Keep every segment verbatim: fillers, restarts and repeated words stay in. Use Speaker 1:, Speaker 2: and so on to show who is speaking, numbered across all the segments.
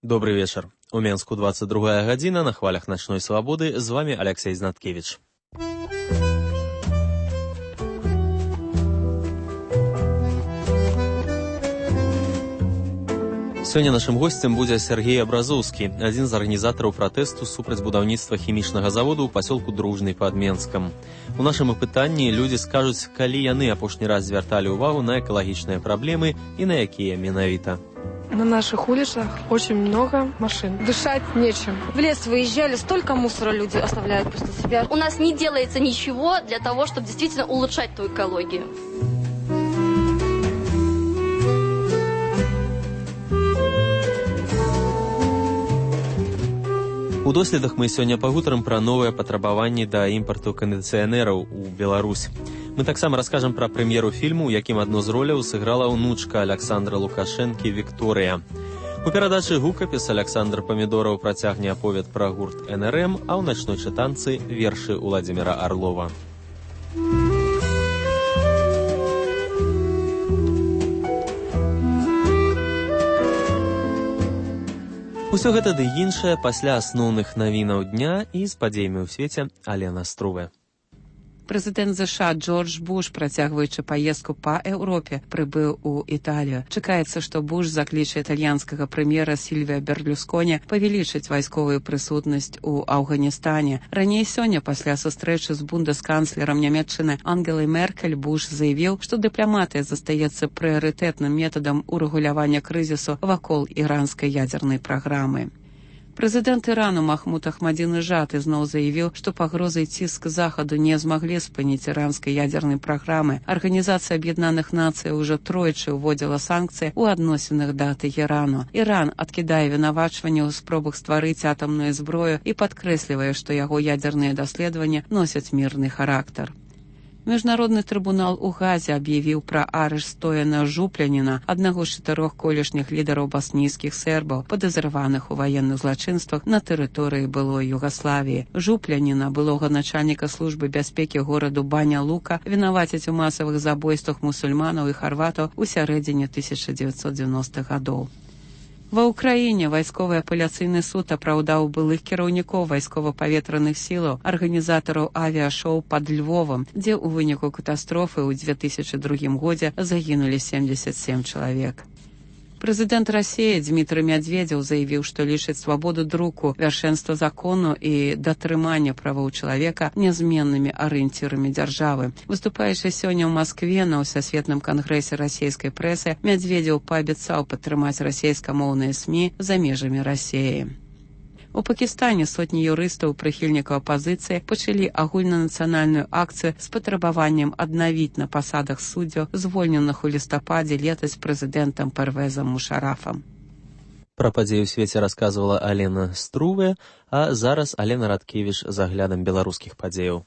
Speaker 1: Добрый вечер. У Менску двадцать другая гадзіна, на хвалях Начной Свободы. З вами Алексей Знаткевич. Сёння нашым госцем будзе Сергей Абразоўскі, адзін з арганізатараў пратэсту супраць будаўніцтва хімічнага заводу ў пасёлку Дружны пад Менскам. У нашым апытанні людзі скажуць, калі яны апошні раз звярталі ўвагу на экалагічныя праблемы і на якія менавіта.
Speaker 2: На наших улицах очень много машин. Дышать нечем.
Speaker 3: В лес выезжали, столько мусора люди оставляют после себя.
Speaker 4: У нас не делается ничего для того, чтобы действительно улучшать ту экологию.
Speaker 1: У доследах мы сёння пагутарым пра новыя патрабаванні да імпарту кандыцыянераў у Беларусь. Мы таксама раскажам пра прэм'еру фільму, у якім адну з роляў сыграла ўнучка Аляксандра Лукашэнкі Вікторыя. У перадачы «Гукапіс» Аляксандр Памідораў працягне аповед пра гурт эн эр эм, а ў начной чытанцы вершы Уладзіміра Арлова. Усё гэта ды іншае пасля асноўных навінаў дня і з падзеямі ў свеце Алена Струве.
Speaker 5: Прэзідэнт ЗША Джордж Буш, працягваючы паездку па Еўропе, прыбыў у Італію. Чакаецца, што Буш закліча італьянскага прэм'ера Сільвія Берлюсконі павялічыць вайсковую прысутнасць у Афганістане. Раней сёння, пасля сустрэчы з бундэсканцлерам Нямецчыны Ангелай Меркель, Буш заявіў, што дыпламатыя застаецца прыярытэтным метадам урэгулявання крызісу вакол іранскай ядзернай праграмы. Прэзідэнт Ірану Махмуд Ахмадзінежад ізноў заявіў, што пагрозы і ціск захаду не змаглі спыніць іранскай ядзернай праграмы. Арганізацыя Аб'яднаных Нацый ўжо тройчы ўводзіла санкцыі ў адносінах да Тэхерану. Іран адкідае вінавачванні ў спробах стварыць атамную зброю і падкрэслівае, што яго ядзерныя даследаванні носяць мірны характар. Міжнародны трыбунал у Газе аб'явіў пра арышт Стояна Жупляніна, аднаго з чатырох колішніх лідараў баснійскіх сербаў, падазраваных у ваенных злачынствах на тэрыторыі былой Югаславіі. Жупляніна, былога начальніка службы бяспекі гораду Баня Лука, вінавацяць у масавых забойствах мусульманаў і харватаў у сярэдзіне тысяча дзевяцьсот дзевяностых гадоў. Ва ўкраіне вайсковы апеляцыйны суд апраўдаў былых кіраўнікоў вайскова-паветраных сілаў, арганізатараў авіашоу пад Львовам, дзе ў выніку катастрофы ў две тысячы другім годзе загінулі семьдесят семь чалавек. Прэзідэнт Расіі Дмітрый Мядзведзеў заявіў, што лічыць свабоду друку, вяршэнства закону і датрымання правоў чалавека нязменнымі арыенцірамі дзяржавы. Выступаючы сёння ў Маскве на ўсасветным кангрэсе расійскай прэсы, Мядзведзеў паабяцаў падтрымаць расійскамоўныя СМІ за межамі Расіі. У Пакістане сотні юрыстаў, прыхільнікаў апазіцыі, пачалі агульнанацыянальную акцыю з патрабаваннем аднавіць на пасадах суддзяў, звольненых у лістападзе летась прэзідэнтам Первезам Мушарафам.
Speaker 1: Пра падзеі ў свеце расказвала Алена Струве, а зараз Алена Радкевіч з аглядам беларускіх падзеяў.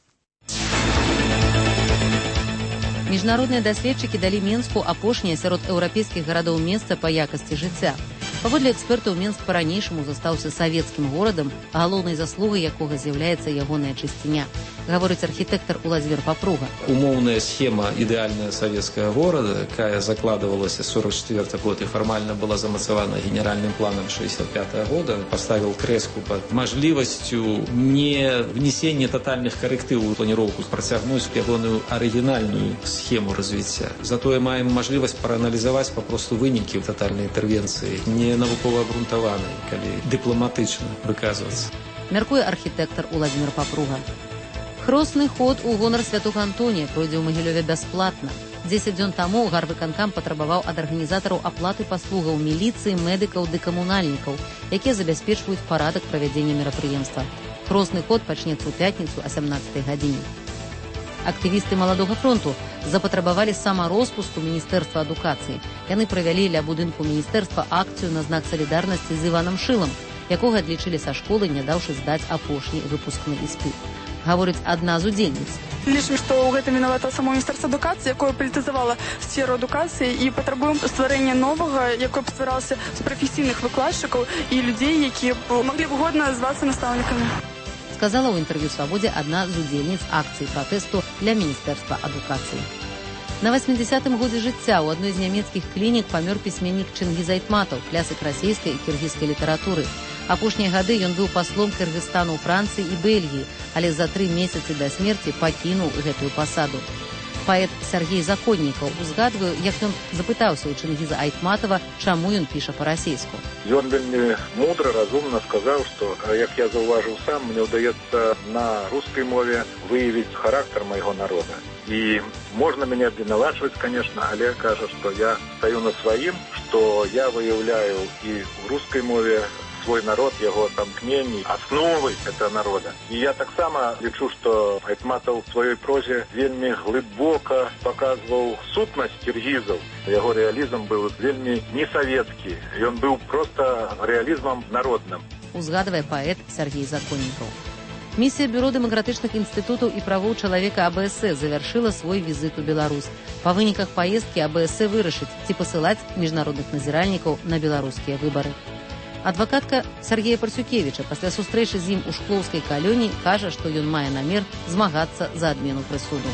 Speaker 3: Міжнародныя даследчыкі далі Менску апошняе сярод еўрапейскіх гарадоў месца па якасці жыцця. Паводле экспертаў, Менск па-ранейшаму застаўся савецкім горадам, галоўнай заслугай якога з'яўляецца ягоная чысціня, гаворыць архітэктар Уладзімір Папруга.
Speaker 6: Умоўная схема ідэальная савецкага горада, якая закладывалася сорок четвёрты год і фармальна была замацавана генеральным планам шестьдесят пятого года, поставил крэску пад мажлівасцю не внесення тотальных карэктыў у планіроўку, працягнуць ягоную арыгінальную схему развіцця. Затое маем мажлівасць прааналізаваць папросту вынікі тотальнай інтэрвенцыі, не навукова абрунтаваны, калі дыпламатычна выказвацца.
Speaker 3: Мяркуе архітэктар Уладзімір Папруга. Хросны ход у гонар святога Антонія пройдзе ў Магілёве бясплатна. дзесяць дзён таму гарвыканкам патрабаваў ад арганізатараў аплаты паслугаў міліцыі, медыкаў ды камунальнікаў, якія забяспечваюць парадак правядзення мерапрыемства. Хросны ход пачнецца ў пятніцу о сямнаццатай гадзіне. Актывісты Маладога фронту запатрабавалі самароспуску Міністэрства адукацыі. Яны правялі ля будынку міністэрства акцыю на знак салідарнасці з Іванам Шылам, якога адлічылі са школы, не даўшы здаць апошні выпускны іспыт. Гаворыць адна з удзельніц.
Speaker 2: Лічым, што ў гэтым вінавата само Міністэрства адукацыі, якое палітызавала сферу адукацыі, і патрабуем стварэння новага, якое б стваралася з прафесійных выкладчыкаў і людзей, якія б маглі б годна звацца настаўнікамі.
Speaker 3: Сказала ў інтэрв'ю «Свабодзе» адна з удзельніц акцыі пратэсту для Міністэрства адукацыі. На восьмидзясятым годзе жыцця ў адной з нямецкіх клінік памёр пісьменнік Чингіз Айтматаў, клясык расійскай і кіргізскай літаратуры. Апошнія гады ён быў паслом Кыргызстану ў Францыі і Бельгіі, але за тры месяцы да смерці пакінуў гэтую пасаду. Паэт Сергей Законнікаў узгадвае, як ён запытаўся ў Чингіза Айтматава, чаму ён піша па-расейску.
Speaker 7: Ён вельмі мудра, разумна сказаў, што, як я заўважыў сам, мне ўдаецца на рускай мове выявіць характар майго народа. І можна мяне абвінавачваць, конечно, але кажа, што я стаю на сваім, што я выяўляю і ў рускай мове свой народ, яго тамкненні, асновы этого народа. І я таксама лічу, што Айтматаў у сваёй прозе вельмі глыбока паказваў сутнасць кіргізаў. Яго рэалізм быў вельмі не савецкі, ён быў проста рэалізмам народным.
Speaker 3: Узгадвае паэт Сергей Законнікаў. Місія Бюро дэмакратычных інстытутаў і правоў чалавека АБС завяршыла свой візіт у Беларусь. Па выніках паездкі АБС вырашыць, ці пасылаць міжнародных назіральнікаў на беларускія выбары. Адвакатка Сергея Парсюкевіча пасля сустрэчы з ім у шклоўскай калоніі кажа, што ён мае намер змагацца за адмену прысуду.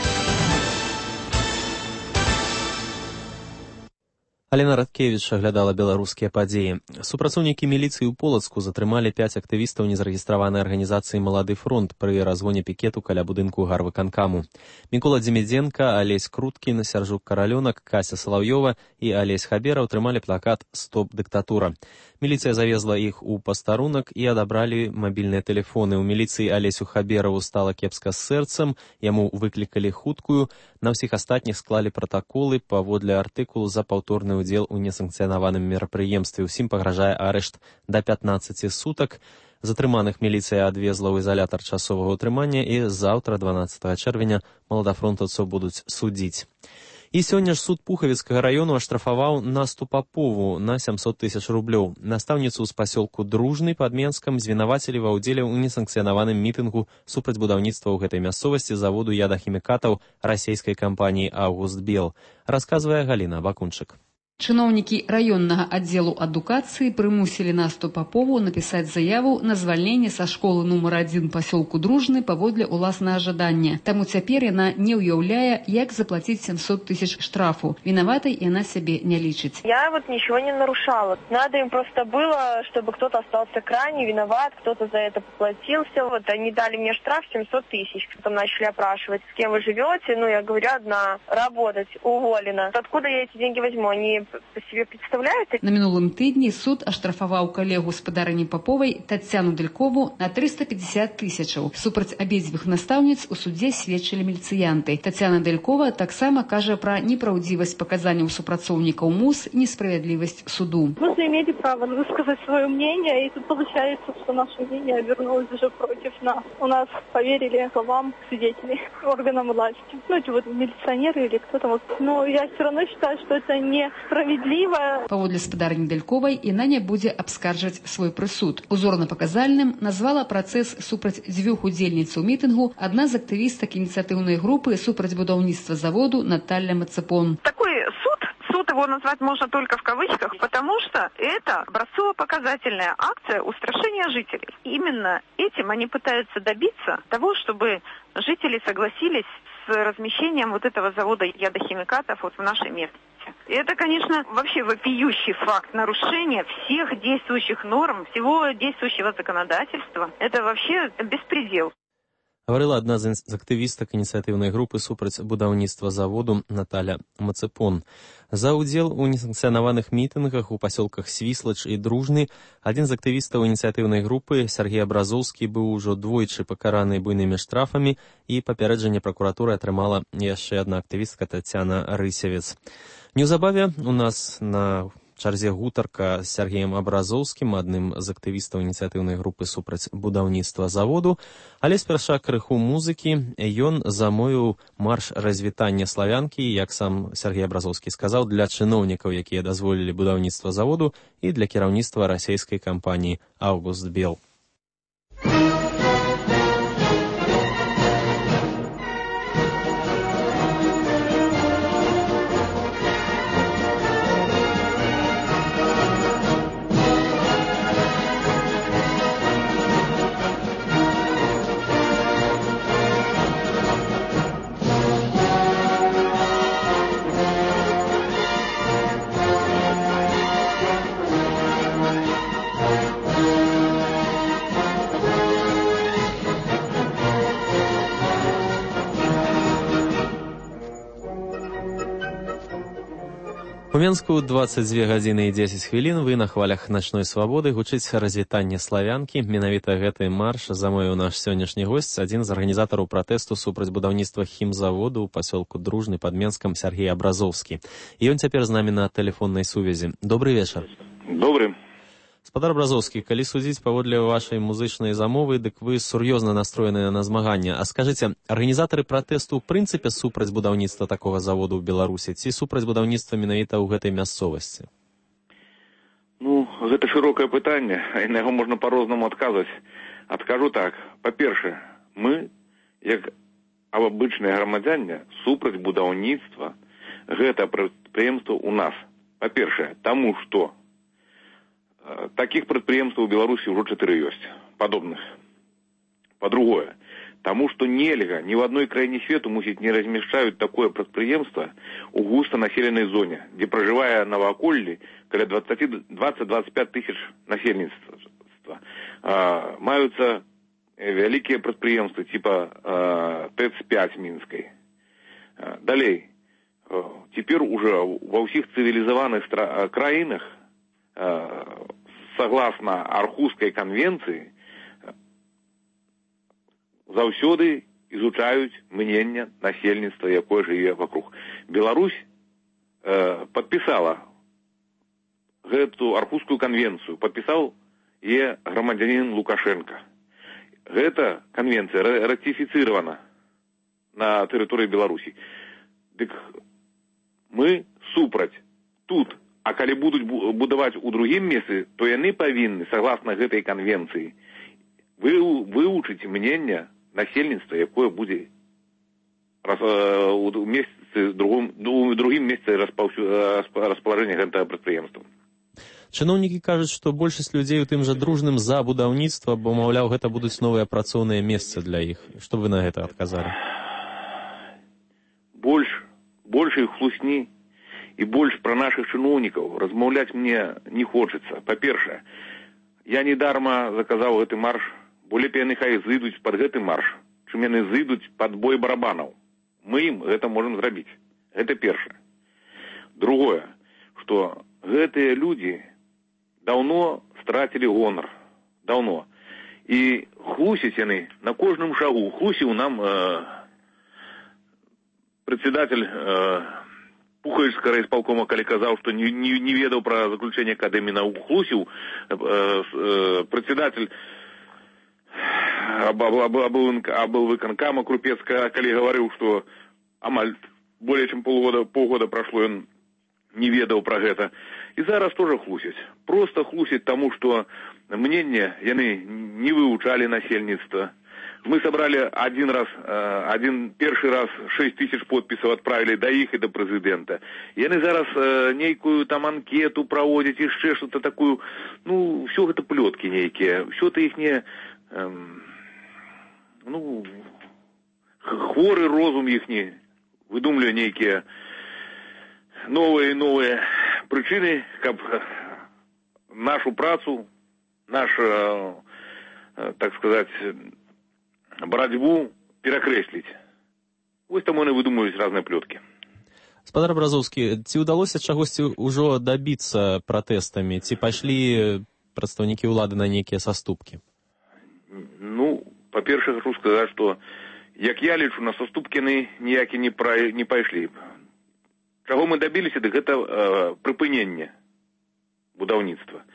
Speaker 1: Алена Радкевіч аглядала беларускія падзеі. Супрацоўнікі міліцыі ў Полацку затрымалі пяць актывістаў незарэгістраванай арганізацыі «Малады фронт» пры разгоне пікету каля будынку гарвыканкаму. Мікола Дземідзенка, Алесь Круткін, Сяржук Каралёнак, Кася Салаўёва і Алесь Хабераў трымалі плакат «Стоп дыктатура». Міліцыя завезла іх у пастарунак і адабралі мабільныя тэлефоны. У міліцыі Алесю Хабераву стала кепска з сэрцам, яму выклікалі хуткую, на ўсіх астатніх склалі пратаколы паводле артыкулу за паўторны удзел у несанкцыянаваным мерапрыемстве. Усім пагражае арышт да пятнаццаці сутак. Затрыманых міліцыя адвезла ў изолятар часовага ўтрымання і заўтра, дванаццатага чэрвеня, маладафронтаўцаў будуць судзіць. І сёння ж суд Пухавіцкага раёну аштрафаваў Насту Папову на сямсот тысяч рублёў. Настаўніцу з пасёлку Дружны пад Менскам звінавацілі ва ўдзеле ў несанкцыянаваным мітынгу супраць будаўніцтва ў гэтай мясцовасці заводу ядахімікатаў расійскай кампаніі «Август Бел». Расказвае Галіна Бакунчык.
Speaker 8: Чыноўнікі раённага аддзелу адукацыі прымусілі Насту Папову напісаць заяву на звальненне са школы нумар адзін пасёлку Дружны паводле ўласнага жадання. Таму цяпер яна не ўяўляе, як заплаціць сямсот тысяч штрафу. Вінаватай яна сябе не лічыць.
Speaker 9: Я вот ничего не нарушала. Надо им просто было, чтобы кто-то остался крайне виноват, кто-то за это поплатился. Вот они дали мне штраф семьсот тысяч. Потом начали опрашивать, с кем вы живете. Ну, я говорю, одна, работать, уволена. Откуда я эти деньги возьму? Они по себе представляют?
Speaker 8: На мінулым тыдні суд аштрафаваў калегу спадарыні Паповай Тацяну Делькову на триста пятьдесят тысячаў. Супраць абедзвюх настаўніц у судзе сведчылі міліцыянты. Тацяна Делькова таксама кажа пра непраўдзівасць паказанняў супрацоўнікаў МУС, несправядлівасць суду.
Speaker 10: Вы же имеете право высказать свое мнение, и тут получается, что наше мнение обернулось уже против нас. У нас поверили словам свидетелей, органам власти. Ну, эти вот милиционеры или кто-то. Вот. Но я все равно считаю, что это не справедливо.
Speaker 8: Паводле спадарні Дельковай яна не будзе абскарджаць свой прысуд. Узорна-паказальным назвала працэс супраць дзвюх удзельніцаў мітынгу адна з актывістак ініцыятыўнай групы супраць будаўніцтва заводу Наталья Мацепон.
Speaker 11: Такой суд, суд его назвать можно только в кавычках, потому что это образцово-показательная акция устрашения жителей. Именно этим они пытаются добиться того, чтобы жители согласились с размещением вот этого завода ядохимикатов вот в нашей местности. И это, конечно, вообще вопиющий факт нарушения всех действующих норм, всего действующего законодательства. Это вообще беспредел.
Speaker 1: Гаварыла адна з актывістак ініцыятыўнай групы супраць будаўніцтва заводу Наталя Мацепон. За ўдзел у несанкцыянаваных мітынгах у пасёлках Свіслач і Дружны адзін з актывістаў ініцыятыўнай групы Сергей Абразоўскі быў ужо двойчы пакараны буйнымі штрафамі, і папярэджанне пракуратуры атрымала яшчэ адна актывістка Тацяна Рысевец. Неўзабаве у нас на чарзе гутарка з Сергеем Абразоўскім, адным з актывістаў ініцыятыўнай групы супраць будаўніцтва заводу, але спярша крыху музыкі. Ён замовіў марш развітання славянкі, як сам Сергей Абразоўскі сказаў, для чыноўнікаў, якія дазволілі будаўніцтва заводу, і для кіраўніцтва расійскай кампаніі «Август Бел». У Менску дваццаць дзве гадзіны і дзесяць хвілін вы на хвалях начной свабоды гучыць развітанне славянкі. Менавіта гэты марш замовіў наш сённяшні госць, адзін з арганізатараў пратэсту супраць будаўніцтва хімзаводу ў пасёлку Дружны пад Менскам Сергей Абразоўскі. І ён цяпер з намі на тэлефоннай сувязі. Добрый вечар.
Speaker 12: Добрый.
Speaker 1: Спадар Абразоўскі, калі судзіць паводле вашай музычнай замовы, дык вы сур'ёзна настроеныя на змаганне. А скажыце, арганізатары пратэсту ў прынцыпе супраць будаўніцтва такога заводу ў Беларусі ці супраць будаўніцтва менавіта ў гэтай мясцовасці?
Speaker 12: Ну, гэта шырокае пытанне, і на яго можна па-рознаму адказваць. Адкажу так. Па-першае, мы, як абычныя грамадзяне, супраць будаўніцтва гэта прадпрыемства ў нас. Па-першае, таму што таких прадпрыемстваў у Беларусі ўжо чатыры ёсць, падобных. Па-другое, таму што нельга, ні ў адной краіне свету, мусіць, не размяшчаюць такое прадпрыемства ў густанаселенай зоне, дзе пражывае наваколлі каля дваццаць-дваццаць пяць тысяч насельніцтва. А, маюцца вялікія прадпрыемствы типа ТЭЦ пять мінскай. А, далей, цяпер уже ва ўсіх цывілізаваных краінах согласно Архускай конвенции заўсёды изучаюць мнение насельніцтва, якое жыве вокруг. Беларусь э, подписала гэту Архускую конвенцию, подписал е грамадзянин Лукашенко. Гэта конвенция ратифицирована на территории Беларуси. Дык мы супраць тут. А калі будуць будаваць у другім месцы, то яны павінны, согласно гэтай канвенцыі, вы, вывучыць мнення насельніцтва, якое будзе у месяцы, другом, у другім месцы распалажэння гэтага прадпрыемства.
Speaker 1: Чыноўнікі кажуць, што большасць людзей у тым жа Дружным за будаўніцтва, бо, маўляў, гэта будуць новыя працоўныя месцы для іх. Што вы на гэта адказалі?
Speaker 12: Больш, больш іх хлусні. І больш пра нашых чыноўнікаў размаўляць мне не хочацца. Па-першае, я недарма заказаў гэты марш, бо лепей яны хай зыдуць пад гэты марш, чым яны зыдуць пад бой барабанаў. Мы ім гэта можам зрабіць. Гэта першае. Другое, што гэтыя людзі даўно страцілі гонар. Даўно. І хлусяць яны на кожным шагу. Хлусіў нам э, председатель э, Пухальскага райисполкома, калі казаў, што не, не, не ведаў пра заключэнне акадэміі наук, хлусіў, э, э, председатель облвыканкама Крупецка, калі гаварыў, што амаль более чым полгода, полгода прашло, ён не ведаў пра гэта. І зараз тоже хлусяць. Просто хлусяць таму, што мненне яны не вывучалі насельніцтва. Мы собрали один раз, один первый раз шесть тысяч подписов отправили до их и до президента. И они зараз нейкую там анкету проводят, еще что-то такую. Ну, все это плетки некие. Все это их не... Эм, ну, хворый розум их не... Выдумали некие новые и новые причины, как нашу працу, нашу, так сказать... барацьбу перакрэсліць. Вось таму яны выдумаюць разныя плёткі.
Speaker 1: Спадар Абразоўскі, ці ўдалося чагосьці ўжо дабіцца пратэстамі? Ці пайшлі прадстаўнікі ўлады на нейкія саступкі?
Speaker 12: Ну, па-першае, хочу сказаць, што як я лічу, на саступкі яны ніякі не, пра... не пайшлі. Чаго мы дабіліся, дык гэта э, прыпыненне будаўніцтва.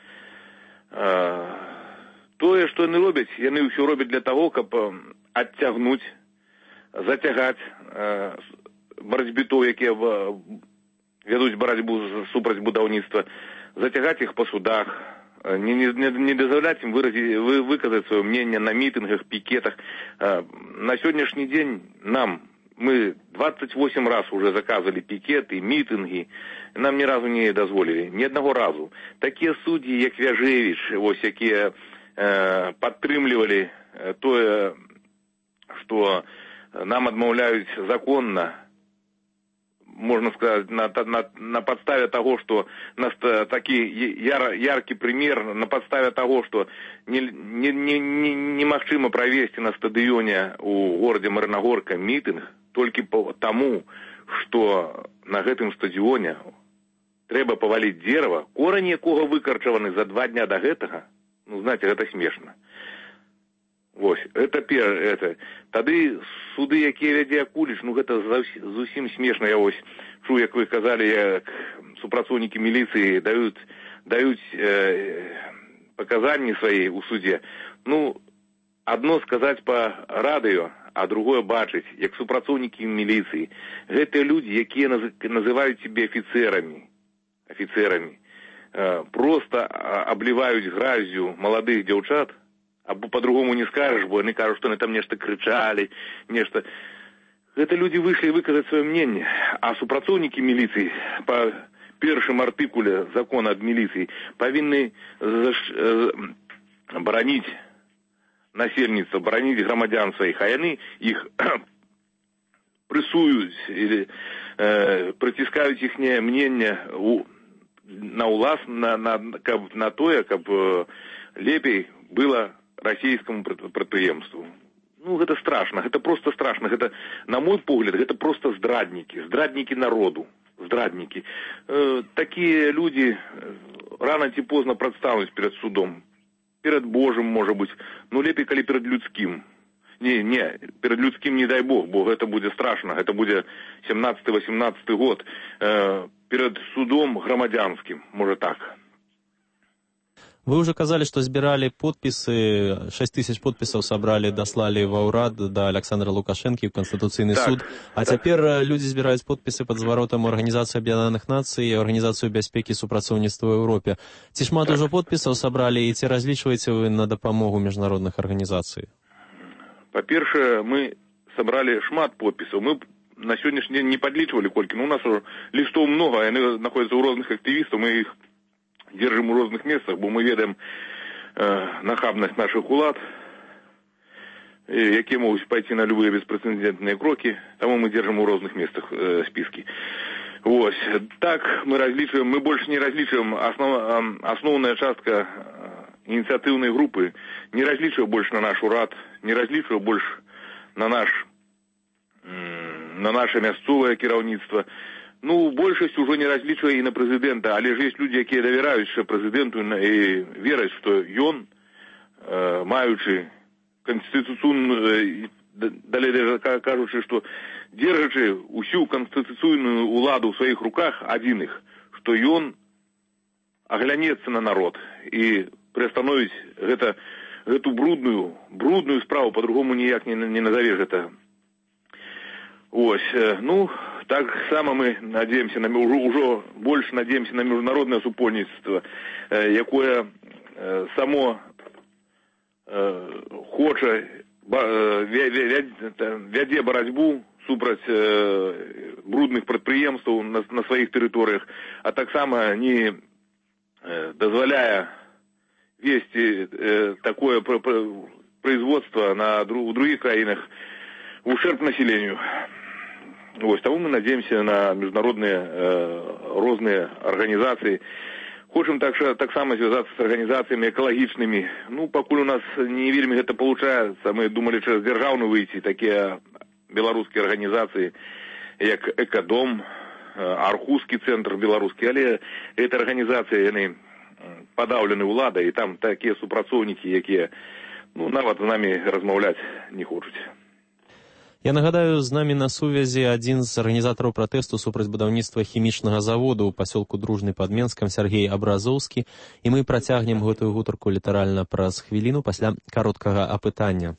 Speaker 12: Э, Тое, што яны робяць, яны ўсё робяць для таго, каб адцягнуць, зацягаць э, барацьбітоў, якія вядуць барацьбу супраць будаўніцтва, зацягаць іх па судах, не, не, не дазваляць ім выразіць, вы, выказаць сваё мненне на мітынгах, пікетах. Э, на сённяшні дзень нам, мы двадцать восемь раз уже заказывали пикеты, митинги, нам ни разу не дазволілі, ні аднаго разу. Такія суддзі, як Вяжевіч, вось якія падтрымлівалі тое, што нам адмаўляюць законна, можна сказаць, на, на, на падставе таго, што нас такі яр, яркі прымер, на падставе таго, што немагчыма не, не, не правесці на стадыёне у горадзе трэба паваліць дерева, корань якога выкарчаваны за два дня до гэтага, ну, знаете, гэта смешна. Вось, это пер, это. Тады суды, якія вядзе Акуліч, ну, гэта зусім смешна. Я вось чую, як вы казалі, як супрацоўнікі міліцыі даюць, даюць э, паказанні свае ў судзе. Ну, адно сказаць па радыё, а другое бачыць, як супрацоўнікі міліцыі. Гэтыя людзі, якія называюць себе афіцэрамі, афіцэрамі, э, просто абліваюць гразю маладых дзяўчат, або по-другому не скажешь, бо они кажут, что они там нечто кричали, нечто. Это люди вышли выказать свое мнение, а супрацоўнікі милиции по первым артикуле закона об милиции повинны бронить насельніцтва, бронить громадян своих, а они их прессуют или э, притискают их мнение у, на улас, на, на, каб, на то, как э, лепей было расійскому прадпрыемству. Ну, гэта страшна, гэта просто страшна. Гэта, на мой погляд, гэта просто здраднікі, здраднікі народу, здраднікі. Э, такія людзі рано ці позна прадстануць перад судом. Перад Божым, можа быць. Ну, лепей, калі перад людскім. Не, не, перад людскім не дай Бог, бо гэта будзе страшна. Гэта будзе сямнадцаты-восемнадцаты год. Э, перад судом грамадзянскім, можа так.
Speaker 1: Вы уже казали, что збирали подписы, шесть тысяч подписов собрали, дослали в Урад до Александра Лукашенко в Конституционный так, суд. А так. Теперь люди збирают подписы под зворотом Организации Объединенных Наций и Организацию безпеки и супрацоўніцтва в Европе. Ці шмат так. уже подписов собрали, и ці различиваете вы на допомогу международных организаций?
Speaker 12: По-перше, мы собрали шмат подписов. Мы на сегодняшний день не подлічивали кольки, но у нас уже листов много, они находятся у разных активистов, мы их держим у розных местах, бо мы ведаем э, нахабность наших улад, якія могуць пойти на любые беспрецедентные кроки, тому мы держим у розных местах э, списки. Вот. Так мы различиваем, мы больше не различиваем основ, основная частка э, инициативной группы, не различиваем больше на наш урад, не различиваем больше на наш э, на наше мясцовое кіраўніцтва. Ну, большасць уже не разлічвае і на прэзідэнта, але ж ёсць людзі, якія давяраюць прэзідэнту і вераць, што ён, э, маючы канстытуцыйную, далей кажучы, што дзержачы ўсю канстытуцыйную ўладу ў сваіх руках адзіных, што ён аглянецца на народ і прыстановіць гэта, гэту брудную, брудную справу, по-другому ніяк не, не назавеш гэта. Ось, ну, так само мы надеемся, на, уже, уже больше надеемся на международное супольніцтва, э, якое э, само э, хоча э, вядзе барацьбу супраць э, брудных прадпрыемстваў на, на сваіх тэрыторыях, а таксама не э, дазваляе весці э, такое производство на, в других краінах в ущерб населению. Вот, тому мы надеемся на международные э, разные организации. Хочем так, так само связаться с организациями экологичными. Ну, покуль у нас не вельмі это получается, мы думали через державную выйти, такие белорусские организации, как Экодом, Архузский центр белорусский, але эти организации, они подавлены уладой, и там такие супрацоўнікі, якія, ну, нават з нами размаўляць не хочуць.
Speaker 1: Я нагадаю, з намі на сувязі адзін з арганізатараў пратэсту супраць будаўніцтва хімічнага заводу ў пасёлку Дружны пад Менскам Сергей Абразоўскі, і мы працягнем гэтую гутарку літаральна праз хвіліну пасля кароткага апытання.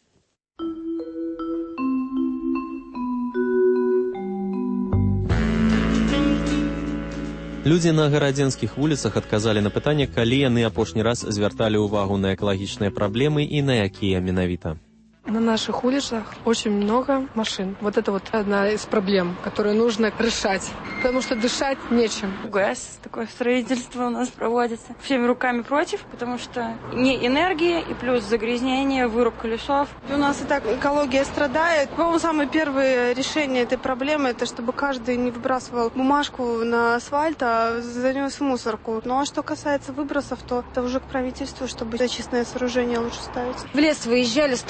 Speaker 1: Людзі на гарадзенскіх вуліцах адказалі на пытанне, калі яны апошні раз звярталі ўвагу на экалагічныя праблемы і на якія менавіта.
Speaker 13: На наших улицах очень много машин. Вот это вот одна из проблем, которую нужно решать. Потому что дышать нечем.
Speaker 14: ГЭС, такое строительство у нас проводится. Всеми руками против, потому что не энергия и плюс загрязнение, вырубка лесов.
Speaker 15: У нас и так экология страдает. По-моему, самое первое решение этой проблемы, это чтобы каждый не выбрасывал бумажку на асфальт, а занес в мусорку. Ну а что касается выбросов, то это уже к правительству, чтобы очистное сооружение лучше ставить.
Speaker 16: В лес выезжали, столько мусора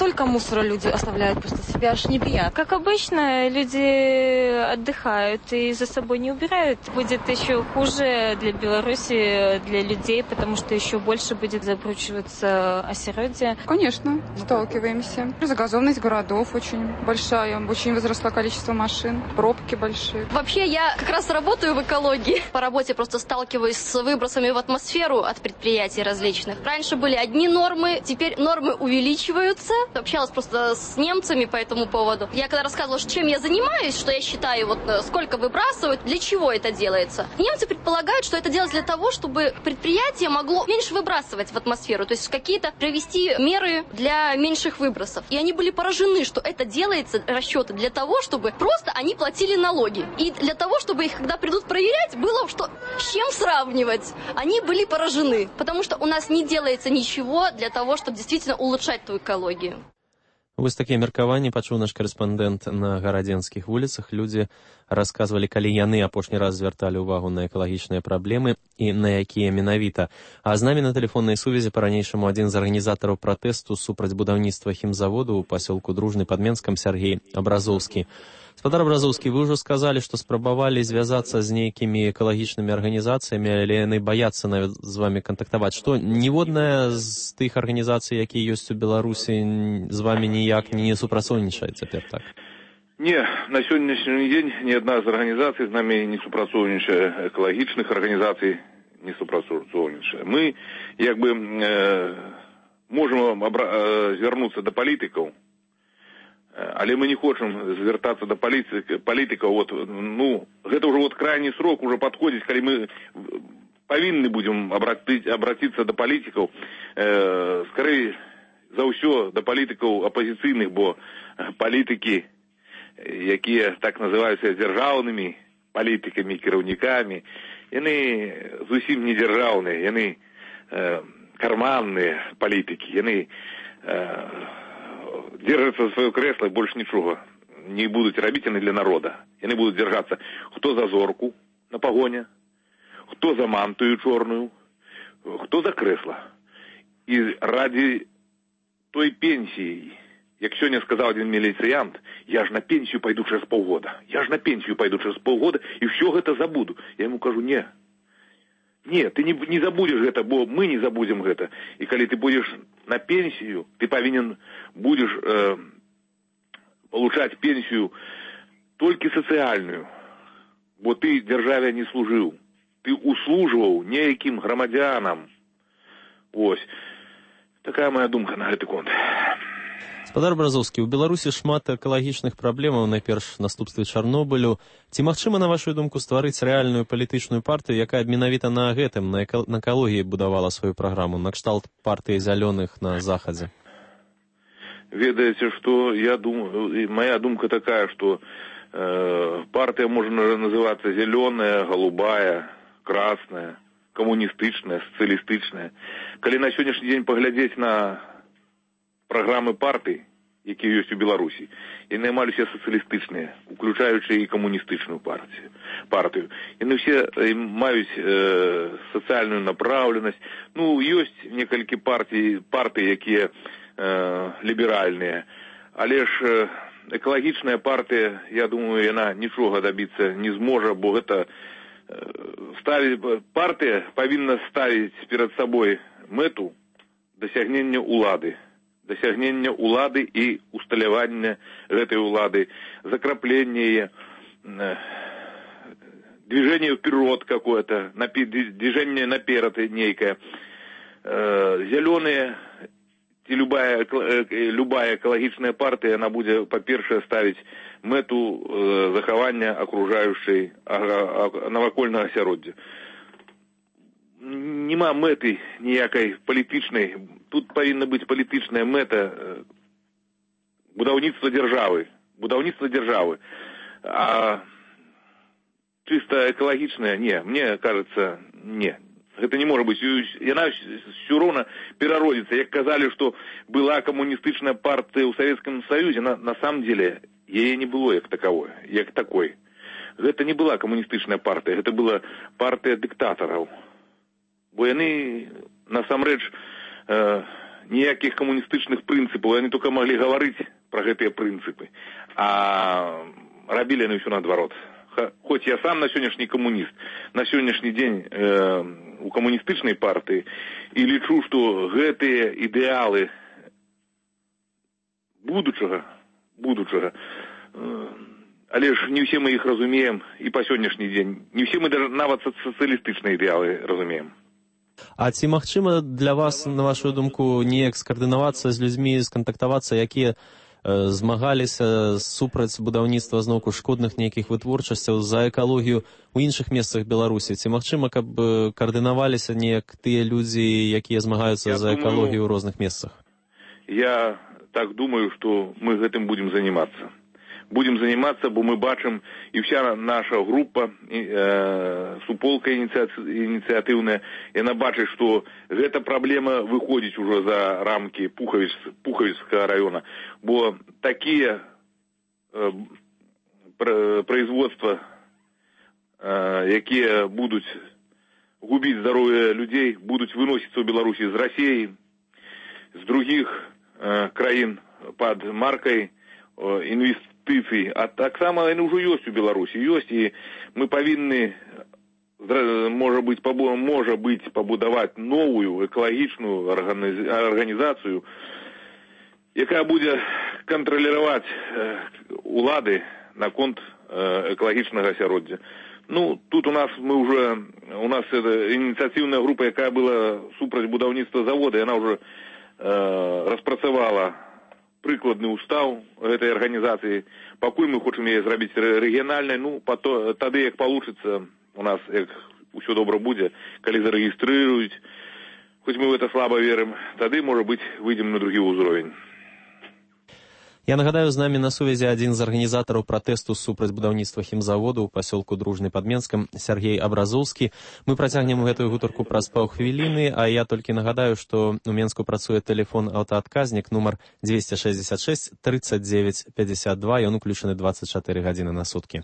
Speaker 16: мусора люди оставляют после себя, аж неприятно.
Speaker 17: Как обычно, люди отдыхают и за собой не убирают. Будет еще хуже для Беларуси, для людей, потому что еще больше будет закручиваться осеродие.
Speaker 18: Конечно, сталкиваемся. Загазованность городов очень большая, очень возросло количество машин, пробки большие.
Speaker 4: Вообще, я как раз работаю в экологии. По работе просто сталкиваюсь с выбросами в атмосферу от предприятий различных. Раньше были одни нормы, теперь нормы увеличиваются. Общалась просто с немцами по этому поводу. Я когда рассказывала, чем я занимаюсь, что я считаю, вот сколько выбрасывают, для чего это делается. Немцы предполагают, что это делается для того, чтобы предприятие могло меньше выбрасывать в атмосферу, то есть какие-то провести меры для меньших выбросов. И они были поражены, что это делается, расчеты, для того, чтобы просто они платили налоги. И для того, чтобы их, когда придут проверять, было что, с чем сравнивать. Они были поражены, потому что у нас не делается ничего для того, чтобы действительно улучшать ту экологию.
Speaker 1: Вось такія меркаванні пачуў наш корэспандэнт на гарадзенскіх вуліцах. Людзі расказвалі, калі яны апошні раз звярталі ўвагу на экалагічныя праблемы і на якія менавіта. А з намі на тэлефоннай сувязі па-ранейшаму адзін з арганізатараў пратэсту супраць будаўніцтва хімзаводу ў пасёлку Дружны пад Менскам Сяргей Абразоўскі. Спадар Абразоўскі, вы ўжо сказалі, што спрабавалі звязацца з нейкімі экалагічнымі арганізацыямі, але яны баяцца нават з вамі кантактаваць. Што ніводная з тых арганізацый, якія ёсць у Беларусі, з вамі ніяк не супрацоўнічае цяпер, так?
Speaker 12: Не, на сённяшні дзень ні адна з арганізацый з намі не супрацоўнічае, экалагічных арганізацый не супрацоўнічае. Мы, як бы, э, можам абра- звярнуцца да палітыкаў, але мы не хочам звяртацца да палітыкаў. Вот, ну, гэта ўжо вот крайні срок уже падходзіць, калі мы павінны будзем абраціцца да палітыкаў, э, скорей за ўсё да палітыкаў апазіцыйных, бо палітыкі, якія так называюцца дзяржаўнымі палітыкамі, кіраўнікамі, яны зусім не дзяржаўныя, яны э, карманныя палітыкі, яны э, держатся за свое кресло и больше ничего не будут рабить они для народа. Они будут держаться кто за зорку на погоне, кто за мантую черную, кто за кресло. И ради той пенсии, як сегодня сказал один милициант, я ж на пенсию пойду через полгода, я ж на пенсию пойду через полгода и все это забуду. Я ему кажу, не, не, ты не, не забудешь это, бо мы не забудем это. И когда ты будешь на пенсию, ты повинен будешь э, получать пенсию только социальную, бо ты державе не служил, ты услуживал неким громадянам. Ось. Такая моя думка на гэты конт.
Speaker 1: Спадар Абразоўскі, у Беларусі шмат экалагічных праблемаў, найперш наступствы Чарнобылю. Ці магчыма, на вашу думку, стварыць рэальную палітычную партыю, якая б менавіта на гэтым, на экалогіі будавала сваю праграму, накшталт партыі зялёных на захадзе?
Speaker 12: Ведаеце, што я думаю, моя думка такая, што э, партыя можна называцца зялёная, голубая, красная, камуністычная, сацыялістычная. Калі на сённяшні дзень паглядзець на праграмы партый, якія ёсць у Беларусі, яны амаль усе сацыялістычныя, уключаючы і камуністычную партію. партыю. Яны ўсе маюць э, сацыяльную направленасць. Ну, ёсць некалькі партій, партый, якія э, ліберальныя, але ж э, экалагічная партыя, я думаю, яна нічога дабіцца не зможа, бо гэта э, ставіць, партыя павінна ставіць перад сабой мэту дасягнення улады. Дасягнення улады і усталявання гэтай улады, закраплення яе, движение вперед какое-то, движение наперед нейкое. Зеленые, любая, любая экалагічная партия, она будет, по-перше, ставить мэту захавання окружающей навакольнага асяроддзя. Нема мэты ніякай палітычнай. Тут павінна быць палітычная мэта будаўніцтва дзяржавы. Будаўніцтва дзяржавы. А чисто экалагічная, не, мне кажется, не. Гэта не можа быць. Яна ўсё роўна перародзіцца. Як казалі, што была камуністычная партыя ў Савецкім Саюзе, на, на самом деле яе не было як таковой, як такой. Гэта не была камуністычная партыя, гэта была партыя дыктатараў. Бо яны, насамрэч, э, ніякіх камуністычных прынцыпаў, яны толькі маглі гаварыць пра гэтыя прынцыпы, а рабілі яны ўсё наадварот. Хоць я сам на сённяшні камуніст, на сённяшні дзень э, у камуністычнай партыі, і лічу, што гэтыя ідэалы будучага, будучага, э, але ж не ўсе мы іх разумеем і па сённяшні дзень. Не ўсе мы нават сацыялістычныя ідэалы разумеем.
Speaker 1: А ці магчыма для вас, на вашу думку, неяк скаардынавацца з людзьмі, скантактавацца, якія змагаліся супраць будаўніцтва зноўку шкодных нейкіх вытворчасцяў за экалогію ў іншых месцах Беларусі? Ці магчыма, каб каардынаваліся неяк тыя людзі, якія змагаюцца за экалогію ў розных месцах?
Speaker 12: Я так думаю, што мы гэтым будзем занимацца. Будем заниматься, бо мы бачым, і вся наша група, э, суполка ініцыятыўная, яна бачыць, што гэта праблема выходзіць ужо за рамкі Пухавіц, Пухавіцкага района, бо такія э, производства, э, якія будуць губіць здароўе людзей, будуць выносіцца ў Беларусі з Расіі, з другіх э, краін пад маркай э, інвестыцый. А таксама яны ўжо ёсць у Беларусі, ёсць, і мы павінны, можа быць, можа быць пабудаваць новую экалагічную арганізацыю, якая будзе кантраляваць улады наконт экалагічнага асяроддзя. Ну, тут у нас мы уже, у нас ініцыятыўная група, якая была супраць будаўніцтва завода, яна ўжо э, распрацавала прыкладны устаў гэтай арганізацыі. Пакуль мы хочам яе зрабіць рэгіянальнай, ну, пато, тады, як получыцца у нас, як усё добра будзе, калі зарэгістрыруюць, хоць мы в гэта слаба верым, тады, можа быць, выйдзем на другі ўзровень.
Speaker 1: Я нагадаю, з намі на сувязі адзін з арганізатараў пратэсту супраць будаўніцтва хімзаводу ў пасёлку Дружны пад Менскам, Сяргей Абразоўскі. Мы працягнем гэтую гутарку праз паўхвіліны, а я толькі нагадаю, што у Менску працуе тэлефон аўтаадказнік нумар двести шестьдесят шесть тридцать девять пятьдесят два, ён уключаны двадцать четыре гадзіны на сутки.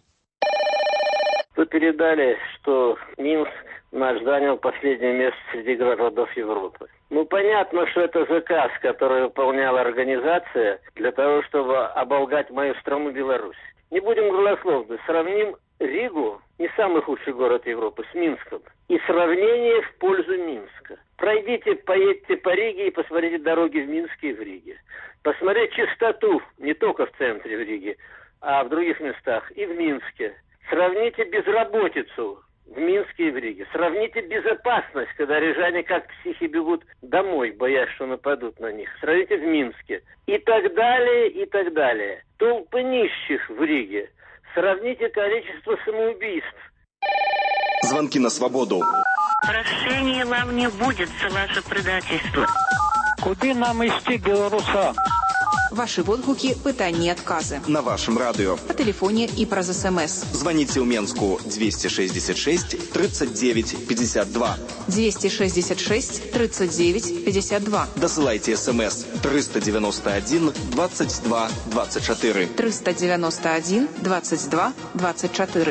Speaker 19: Вы передали, что Минск наш занял последнее место среди городов Европы. Ну, понятно, что это заказ, который выполняла организация для того, чтобы оболгать мою страну Беларусь. Не будем голословны. Сравним Ригу, не самый худший город Европы, с Минском. И сравнение в пользу Минска. Пройдите, поедьте по Риге и посмотрите дороги в Минске и в Риге. Посмотрите чистоту, не только в центре в Риге, а в других местах, и в Минске. Сравните безработицу в Минске и в Риге. Сравните безопасность, когда рижане как психи бегут домой, боясь, что нападут на них. Сравните в Минске. И так далее, и так далее. Толпы нищих в Риге. Сравните количество самоубийств.
Speaker 20: Звонки на свободу.
Speaker 21: Прощения вам не будет за ваше предательство.
Speaker 22: Куди нам істи, білоруса?
Speaker 23: Ваши водгуки, пытания и отказы.
Speaker 20: На вашем радио.
Speaker 23: По телефоне и про СМС.
Speaker 20: Звоните в Менску двести шестьдесят шесть тридцать девять пятьдесят два.
Speaker 23: двести шестьдесят шесть тридцать девять пятьдесят два.
Speaker 20: Досылайте СМС триста девяносто один двадцать два двадцать четыре.
Speaker 23: триста девяносто один двадцать два двадцать четыре.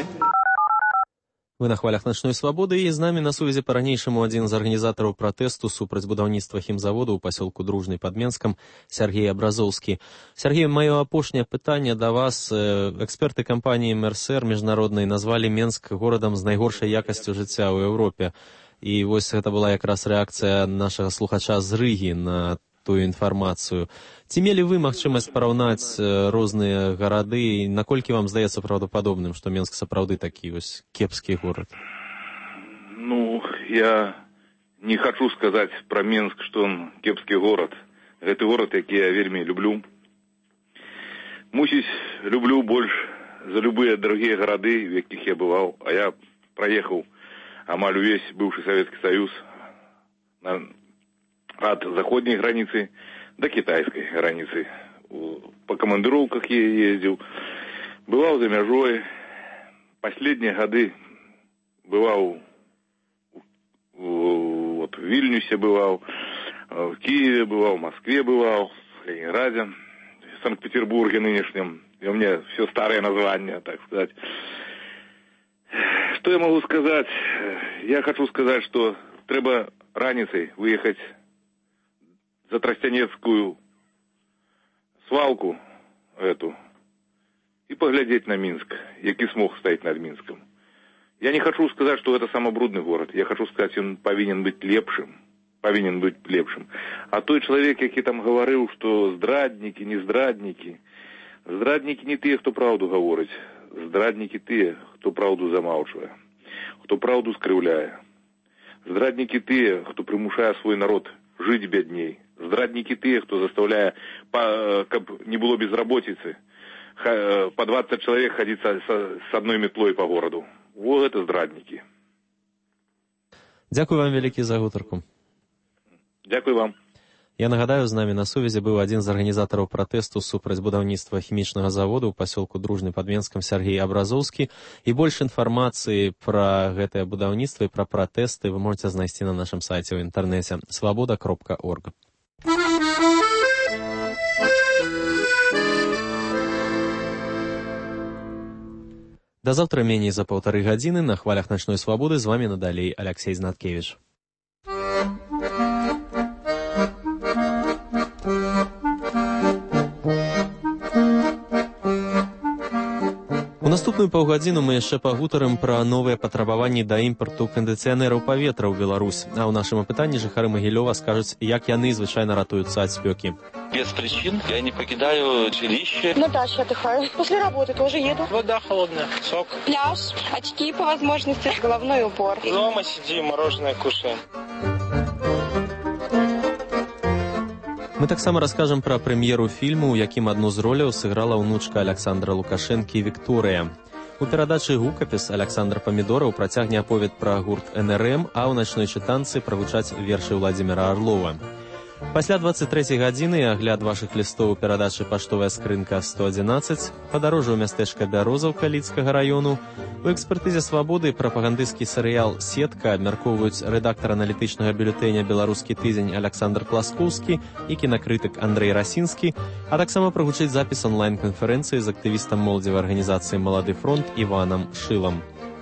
Speaker 1: Вы на хвалях начной свабоды, і з намі на сувязі па-ранейшаму адзін з арганізатараў пратэсту супраць будаўніцтва хімзаводу ў пасёлку Дружны пад Менскам, Сяргей Абразоўскі. Сяргей, маё апошняе пытанне да вас. Эксперты кампаніі Мерсер міжнароднай назвалі Менск горадам з найгоршай якасцю жыцця ў Еўропе. І вось гэта была якраз рэакцыя нашага слухача з Рыгі на тую інфармацыю. Ці мелі вы магчымасць параўнаць розныя гарады, і наколькі вам здаецца праўдападобным, што Менск сапраўды такі вось кепскі горад?
Speaker 12: Ну, я не хачу сказаць пра Менск, што он кепскі горад. Гэты горад, які я вельмі люблю. Мусіць, люблю больш за любыя другія гарады, в якіх я бываў. А я праехаў амаль увесь быўшы Савецкі Саюз на от заходней границы до китайской границы. По командировках я ездил. Бывал за мяжой. Последние годы бывал вот, в Вильнюсе бывал, в Киеве бывал, в Москве бывал, в Ленинграде, в Санкт-Петербурге нынешнем. И у меня все старые названия, так сказать. Что я могу сказать? Я хочу сказать, что треба раницей выехать за Тростянецкую свалку эту и поглядеть на Минск, який смог стоять над Минском. Я не хочу сказать, что это самый брудный город. Я хочу сказать, он повинен быть лепшим. Повинен быть лепшим. А той человек, який там говорил, что здрадники, не здрадники. Здрадники не те, кто правду говорит. Здрадники те, кто правду замалчивает. Кто правду скривляє. Здрадники те, кто примушає свой народ жить бедней. Здрадники те, кто заставляє, как не было безработицы, по двадцать человек ходить с одной метлой по городу. Вот это здрадники.
Speaker 1: Дякую вам вялікі за гутарку.
Speaker 12: Дякую вам.
Speaker 1: Я нагадаю, з нами на сувязі быў адзін з арганізатараў пратэсту супраць будаўніцтва хімічнага заводу ў пасёлку Дружны пад Менскам Сергей Абразоўскі. І больш інфармацыі пра гэтае будаўніцтва і пра пратэсты вы можете знайсці на нашым сайце ў інтэрнэце свабода кропка орг. До завтра меней за паўтары гадзіны на хвалях начной свабоды. З вами надалей Алексей Знаткевич. У наступную паўгадзіну мы яшчэ пагутарым пра новыя патрабаванні да імпарту кандыцыянераў паветра ў Беларусь. А ў нашым апытанні жыхары Магілёва скажуць, як яны звычайна ратуюцца ад спёкі.
Speaker 2: Без причин я не покидаю жилище.
Speaker 5: На даче отдыхаю. После работы тоже еду.
Speaker 2: Вода холодная, сок.
Speaker 5: Пляж, очки по возможности, головной убор.
Speaker 2: Дома сидим, мороженое кушаем.
Speaker 1: Мы таксама раскажам пра прэм'еру фільму, у якім адну з роляў сыграла ўнучка Александра Лукашэнкі Вікторыя. У перадачы «Гукапіс» Александр Памідораў працягне аповед пра гурт эн эр эм, а ў начной чытанцы правучаць вершы Владзіміра Арлова. Пасля двадцать трэцяй гадзіны агляд вашых лістоў у перадачы «Паштовая скрынка сто адзінаццаць», падарожжа ў мястэчка Бярозаўка Лідскага раёну, у экспертызе «Свабоды» прапагандысцкі серыял «Сетка» абмяркоўваюць рэдактар аналітычнага бюлетэня «Беларускі тыдзень» Александр Пласкоўскі і кінакрытык Андрэй Расінскі, а таксама прагучыць запіс онлайн-канферэнцыі з актывістам моладзевай арганізацыі «Малады фронт» Іванам Шылам.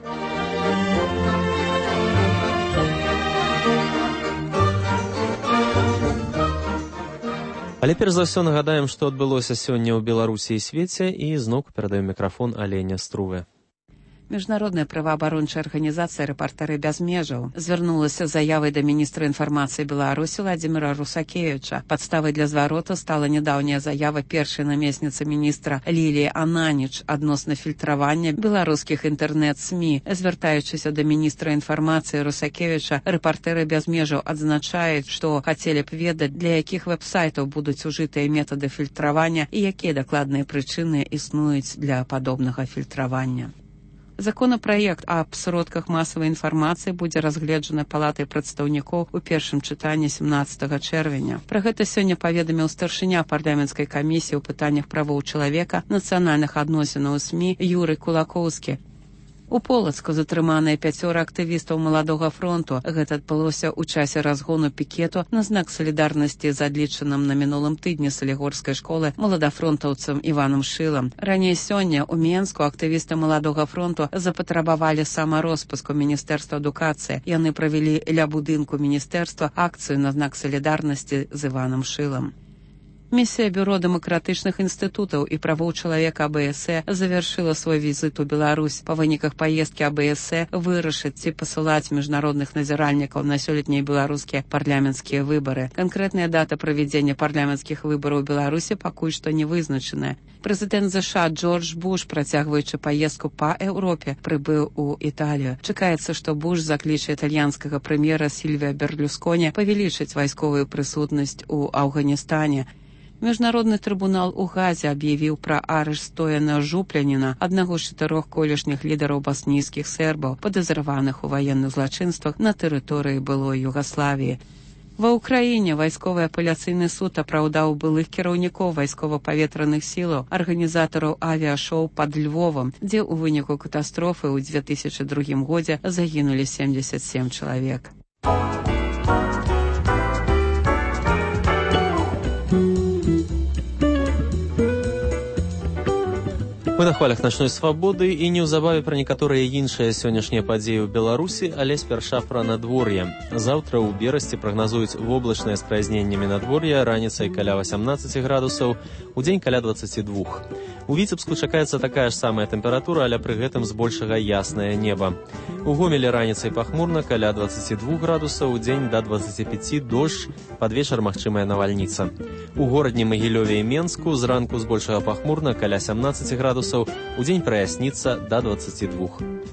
Speaker 1: Але перш за ўсё нагадаем, што адбылося сёння ў Беларусі і свеце, і зноўку перадаем мікрафон Алене Струве.
Speaker 6: Міжнародная праваабарончая арганізацыя «Рэпартэры без межаў» звярнулася з заявай да міністра інфармацыі Беларусі Владзіміра Русакевіча. Падставай для зварота стала нядаўняя заява першай намесніцы міністра Ліліі Ананіч адносна фільтравання беларускіх інтэрнэт-СМІ. Звяртаючыся да міністра інфармацыі Русакевіча, «Рэпартэры без межаў» адзначаюць, што хацелі б ведаць, для якіх вэб-сайтаў будуць ужытыя метады фільтравання і якія дакладныя прычыны існуюць для падобнага фільтравання. Законапраект аб сродках масавай інфармацыі будзе разгледжаны палатай прадстаўнікоў у першым чытанні семнаццатага чэрвеня. Пра гэта сёння паведаміў старшыня парламенцкай камісіі ў пытаннях правоў чалавека, нацыянальных адносінаў СМІ Юрый Кулакоўскі. У Полацку затрыманыя пяцёра актывістаў Маладога фронту. Гэта адбылося ў часе разгону пікету на знак салідарнасці з адлічаным на мінулым тыдні салігорскай школы маладафронтаўцам Іванам Шылам. Раней сёння ў Менску актывісты Маладога фронту запатрабавалі самароспуск у Міністэрства адукацыі. Яны правялі ля будынку міністэрства акцыю на знак салідарнасці з Іванам Шылам. Місія Бюро дэмакратычных інстытутаў і правоў чалавека АБСЭ завяршыла свой візіт у Беларусь. Па выніках паездкі АБСЭ вырашыць, ці пасылаць міжнародных назіральнікаў на сёлетнія беларускія парламенцкія выбары. Канкрэтная дата правядзення парламенцкіх выбараў у Беларусі пакуль што не вызначаная. Прэзідэнт ЗША Джордж Буш, працягваючы паездку па Еўропе, прыбыў у Італію. Чакаецца, што Буш закліча італьянскага прэм'ера Сільвія Берлюсконі павялічыць вайсковую прысутнасць у Афганістане. Міжнародны трыбунал у Газе аб'явіў пра арышт Стояна Жупляніна, аднаго з чатырох колішніх лідараў баснійскіх сербаў, падазраваных у ваенных злачынствах на тэрыторыі былой Югаславіі. Ва ўкраіне вайсковы апеляцыйны суд апраўдаў былых кіраўнікоў вайскова-паветраных сілаў, арганізатараў авіашоу пад Львовам, дзе ў выніку катастрофы ў две тысячы другім годзе загінулі семьдесят семь чалавек.
Speaker 1: У Мы на хвалях начной свабоды і неўзабаве пра некаторыя іншыя сённяшнія падзеі ў Беларусі, але спярша пра надвор'е. Заўтра ў Берасці прагназуюць воблачнае з праязненнямі надвор'я, раніцай каля васямнаццаць градусаў, удзень каля дваццаць два. У Віцебску чакаецца такая ж самая тэмпература, але пры гэтым збольшага яснае неба. У Гомелі раніцай пахмурна каля дваццаць два градусаў, удзень да дваццаць пяць, дождж, пад вечар магчымая навальніца. У горадні Магілёве і Менску зранку збольшага пахмурна каля сямнаццаць градусаў, удзень праясніцца да дваццаць два.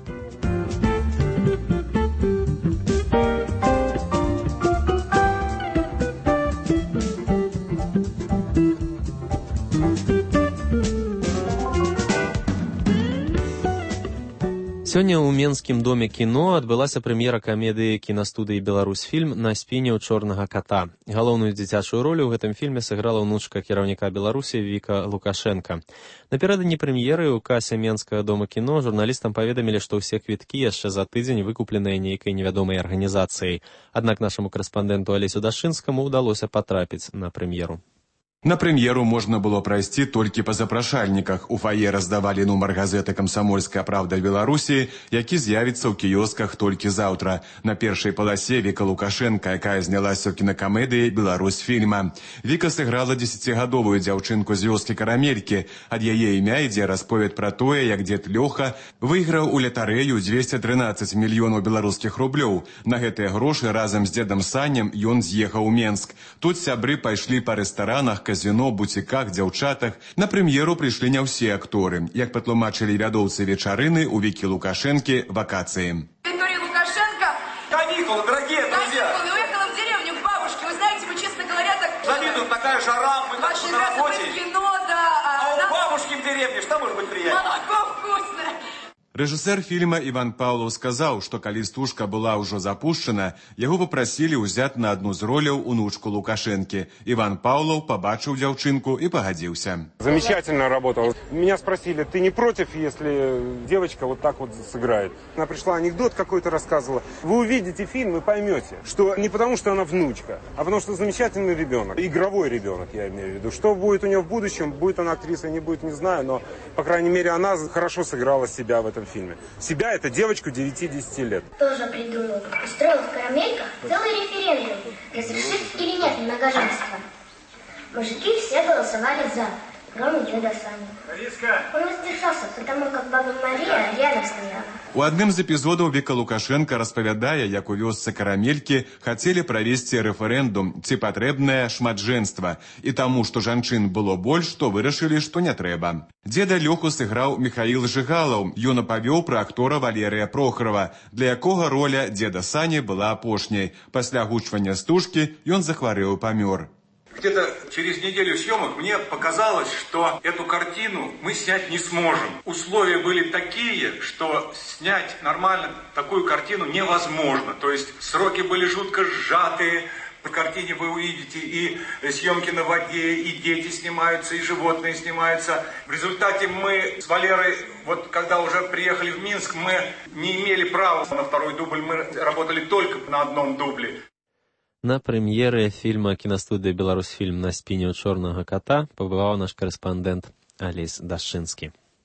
Speaker 1: Сёння ў Менскім доме кіно адбылася прэм'ера камедыі кінастудыі «Беларусьфільм» «На спіне ў чорнага ката». Галоўную дзіцячую ролю ў гэтым фільме сыграла ўнучка кіраўніка Беларусі Віка Лукашенка. Напярэдадні прэм'еры ў касе Менскага дома кіно журналістам паведамілі, што ўсе квіткі яшчэ за тыдзень выкупленыя нейкай невядомай арганізацыяй. Аднак нашаму карэспандэнту Алесю Дашынскаму ўдалося патрапіць на прэм'еру.
Speaker 3: На прэм'еру можна было прайсці толькі па запрашальніках. У фае раздавалі нумар газеты «Камсамольская правда Беларусі», які з'явіцца ў кіёсках толькі заўтра. На першай паласе Віка Лукашенка, якая знялася ў кінакамедыі «Беларусьфільма». Віка сыграла дзесяцігадовую дзяўчынку з вёскі Карамелькі. Ад яе імя ідзе расповед пра тое, як дзед Лёха выйграў у лятарэю дзвесце трынаццаць мільёнаў беларускіх рублёў. На гэтыя грошы разам з дзедам Санем ён з'ехаў у Менск. Тут сябры пайшлі па рэстаранах, казино, бутиках, дзяўчатах. На прэм'еру прыйшлі не ўсе акторы. Як патлумачылі вядоўцы вечарыны, у Вікі Лукашэнкі вакацыі.
Speaker 7: Виктория Лукашенко.
Speaker 9: Каникулы, дорогие друзья.
Speaker 7: Каникулы, уехала в деревню к бабушке. Вы знаете, мы, честно говоря, так...
Speaker 9: Завидуем, такая жара, мы так на работе.
Speaker 7: Кино, да, а,
Speaker 9: а у
Speaker 7: нам...
Speaker 9: бабушки в деревне что может быть приятно?
Speaker 7: Молоко вкусное.
Speaker 3: Рэжысэр фільма Іван Паўлаў сказаў, што калі стужка была ўжо запушчана, яго папрасілі ўзяць на адну з роляў унучку Лукашэнкі. Иван Павлов побачил девчонку и погодился.
Speaker 24: Замечательная работа. Меня спросили, ты не против, если девочка вот так вот сыграет? Она пришла, анекдот какой-то рассказывала. Вы увидите фильм и поймете, что не потому, что она внучка, а потому, что замечательный ребенок. Игровой ребенок, я имею в виду. Что будет у нее в будущем, будет она актрисой, не будет, не знаю, но, по крайней мере, она хорошо сыграла себя в этом фильме. Себя, это девочку девяти-десяти лет.
Speaker 25: Тоже придумал. Устроил в Карамельках целый референдум, разрешить или нет многоженство. Мужики все голосовали за, кроме деда Сани. Он воздержался, потому как баба Мария рядом стояла.
Speaker 3: У адным з эпізодаў Віка Лукашенка распавядае, як у вёсцы Карамелькі хацелі правесці рэферэндум, ці патрэбнае шматжэнства, і таму, што жанчын было больш, то вырашылі, што не трэба. Дзеда Лёху сыграў Михаил Жыгалаў. Ён апавёў пра актора Валерыя Прохарова, для якога роля дзеда Сані была апошняй. Пасля гучвання стужкі ён захварэў і памёр.
Speaker 9: Где-то через неделю съемок мне показалось, что эту картину мы снять не сможем. Условия были такие, что снять нормально такую картину невозможно. То есть сроки были жутко сжатые. На картине вы увидите и съемки на воде, и дети снимаются, и животные снимаются. В результате мы с Валерой, вот когда уже приехали в Минск, мы не имели права на второй дубль. Мы работали только на одном дубле.
Speaker 1: На прэм'еры фільма кінастудыі «Беларусьфільм» «На спіне ў чорнага ката» пабываў наш карэспандэнт Алесь Дашынскі.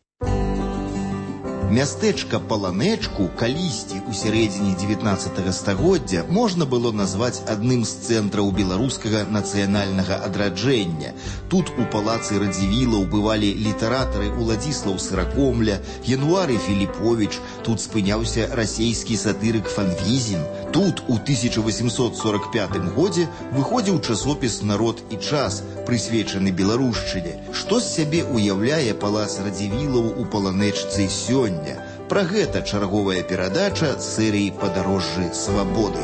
Speaker 26: Мястэчка Паланэчку калісьці ў сярэдзіне дзевятнаццатага стагоддзя можна было назваць адным з цэнтраў беларускага нацыянальнага адраджэння. Тут у палацы Радзівілаў бывалі літаратары Уладзіслаў Сыракомля, Януары Філіповіч, тут спыняўся расейскі сатырык Фанвізін. Тут у тысяча восемьсот сорок пятым годзе выходзіў часопіс «Народ і час», прысвечаны беларушчыне. Што з сябе уяўляе палац Радзівілаў у Паланэчцы сёння? Пра гэта чарговая перадача серыі «Падарожжы свабоды».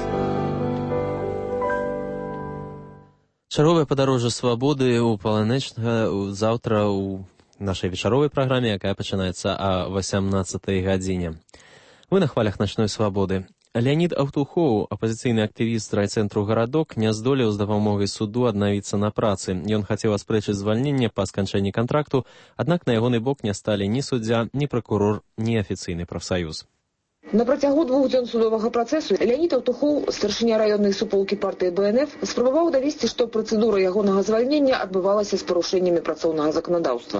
Speaker 1: Чарговае падарожжа свабоды у Паланэчнага заўтра ў нашай вечаровай праграме, якая пачынаецца о васямнаццатай гадзіне. Вы на хвалях начной свабоды. Леонид Аўтухоў, апазіцыйны актывіст райцэнтру «Гарадок», не здолеў з дапамогай суду аднавіцца на працы. Ён хацеў аспрэчыць звальненне па сканчэнні кантракту, аднак на ягоны бок не сталі ні суддзя, ні пракурор, ні афіцыйны прафсаюз.
Speaker 27: На працягу двух дзён судовага працэсу Леонид Аўтухоў, старшыня раённай суполкі партыі Бэ Эн Эф, спрабаваў давесці, што працэдура ягонага звальнення адбывалася з парушэннямі працоўнага заканадаўства.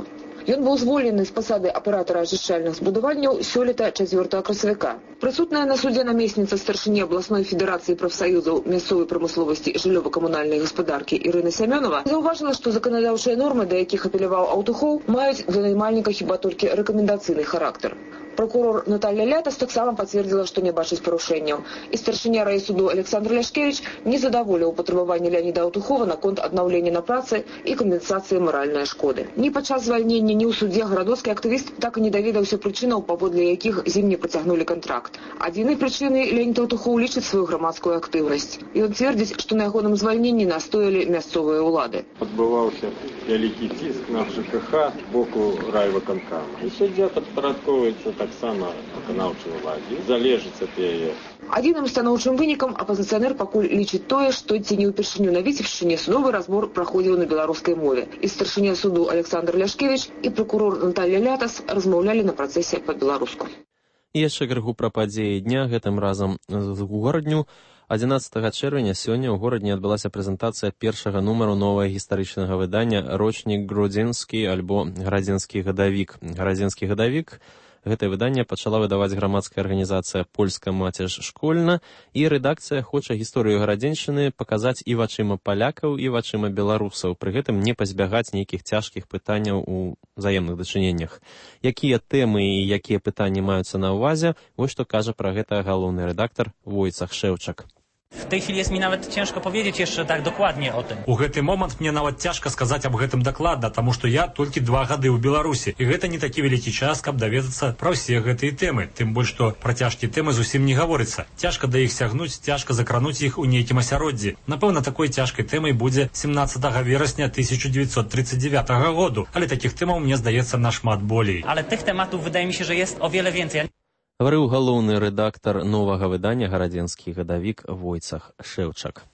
Speaker 27: Ён быў звольнены з пасады аператара ачышчальных збудаванняў сёлета чацвёртага красавіка. Прысутная на судзе намесніца старшыні абласной федэрацыі прафсаюзаў мясцовай прамысловасці і жыллёва-камунальнай гаспадаркі Ірына Сямёнова заўважыла, што заканадаўчыя нормы, да якіх апеляваў Аўтухоў, маюць для наймальніка хіба толькі рэкамендацыйны характар. Прокурор Наталья Лятас таксама пацвердзіла, што не бачыць парушэнняў. І старшыня райсуду Александр Ляшкевич не задаволіў патрабаванні Леаніда Аўтухова наконт аднаўлення на працы і кампенсацыі маральнай шкоды. Ні падчас звальнення, ні ў судзе гарадоцкі актывіст так і не даведаўся прычынаў, паводле якіх з ім не працягнулі кантракт. Адзінай прычынай Леанід Аўтухоў лічыць сваю грамадскую актыўнасць. Ён цвердзіць, што на ягоным звальненні настоялі мясцовыя ўлады.
Speaker 8: Адбываўся вялікі ціск на ЖКХ з боку райвыканкама. І суддзя падпарадкоўваецца таксама выканаўчай уладзе, залежыць ад яе.
Speaker 27: Адзіным станоўчым вынікам апазіцыянер пакуль лічыць тое, што ці не ўпершыню на Віцебшчыне судовы разбор праходзіў на беларускай мове. І старшыня суду Александр Ляшкевич і прокурор Наталья Лятас размаўлялі на працэсе па-беларуску.
Speaker 1: І яшчэ крыху пра падзеі дня, гэтым разам у горадню. адзінаццатага чэрвеня сёння ў горадні адбылася прэзентацыя першага нумару новага гістарычнага выдання «Рочнік Гродзенскі» альбо «Градзенскі гадавік». «Градзенскі гадавік» гэтае выданне пачала выдаваць грамадская арганізацыя «Польская маціж школьна», і рэдакцыя хоча гісторыю гарадзеншчыны паказаць і вачыма палякаў, і вачыма беларусаў, пры гэтым не пазбягаць нейкіх цяжкіх пытанняў у взаемных дачыненнях. Якія тэмы і якія пытанні маюцца на ўвазе, вось што кажа пра гэта галоўны рэдактар Войцах Шэўчак.
Speaker 10: W tej chwili jest mi nawet ciężko powiedzieć jeszcze tak dokładnie o tym.
Speaker 11: У гэты момант мне нават цяжка сказаць аб гэтым дакладна, таму што я толькі два гады ў Беларусі, і гэта не такі вялікі час, каб даведацца пра ўсе гэтыя тэмы. Тым больш, што пра цяжкія тэмы зусім не гаворыцца. Цяжка да іх сягнуць, цяжка закрануць іх у нейкім асяроддзі. Напэўна, такой цяжкай тэмай будзе семнаццатага верасня тысяча дзевяцьсот тридцать девятого году, але такіх тэмаў, мне здаецца, нашмат болей.
Speaker 10: Ale tych tematów wydaje mi się, że jest o wiele więcej.
Speaker 1: Гаварыў галоўны рэдактар новага выдання «Гарадзенскі гадавік» Войцах Шэўчак.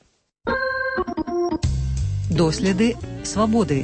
Speaker 13: Доследы свабоды.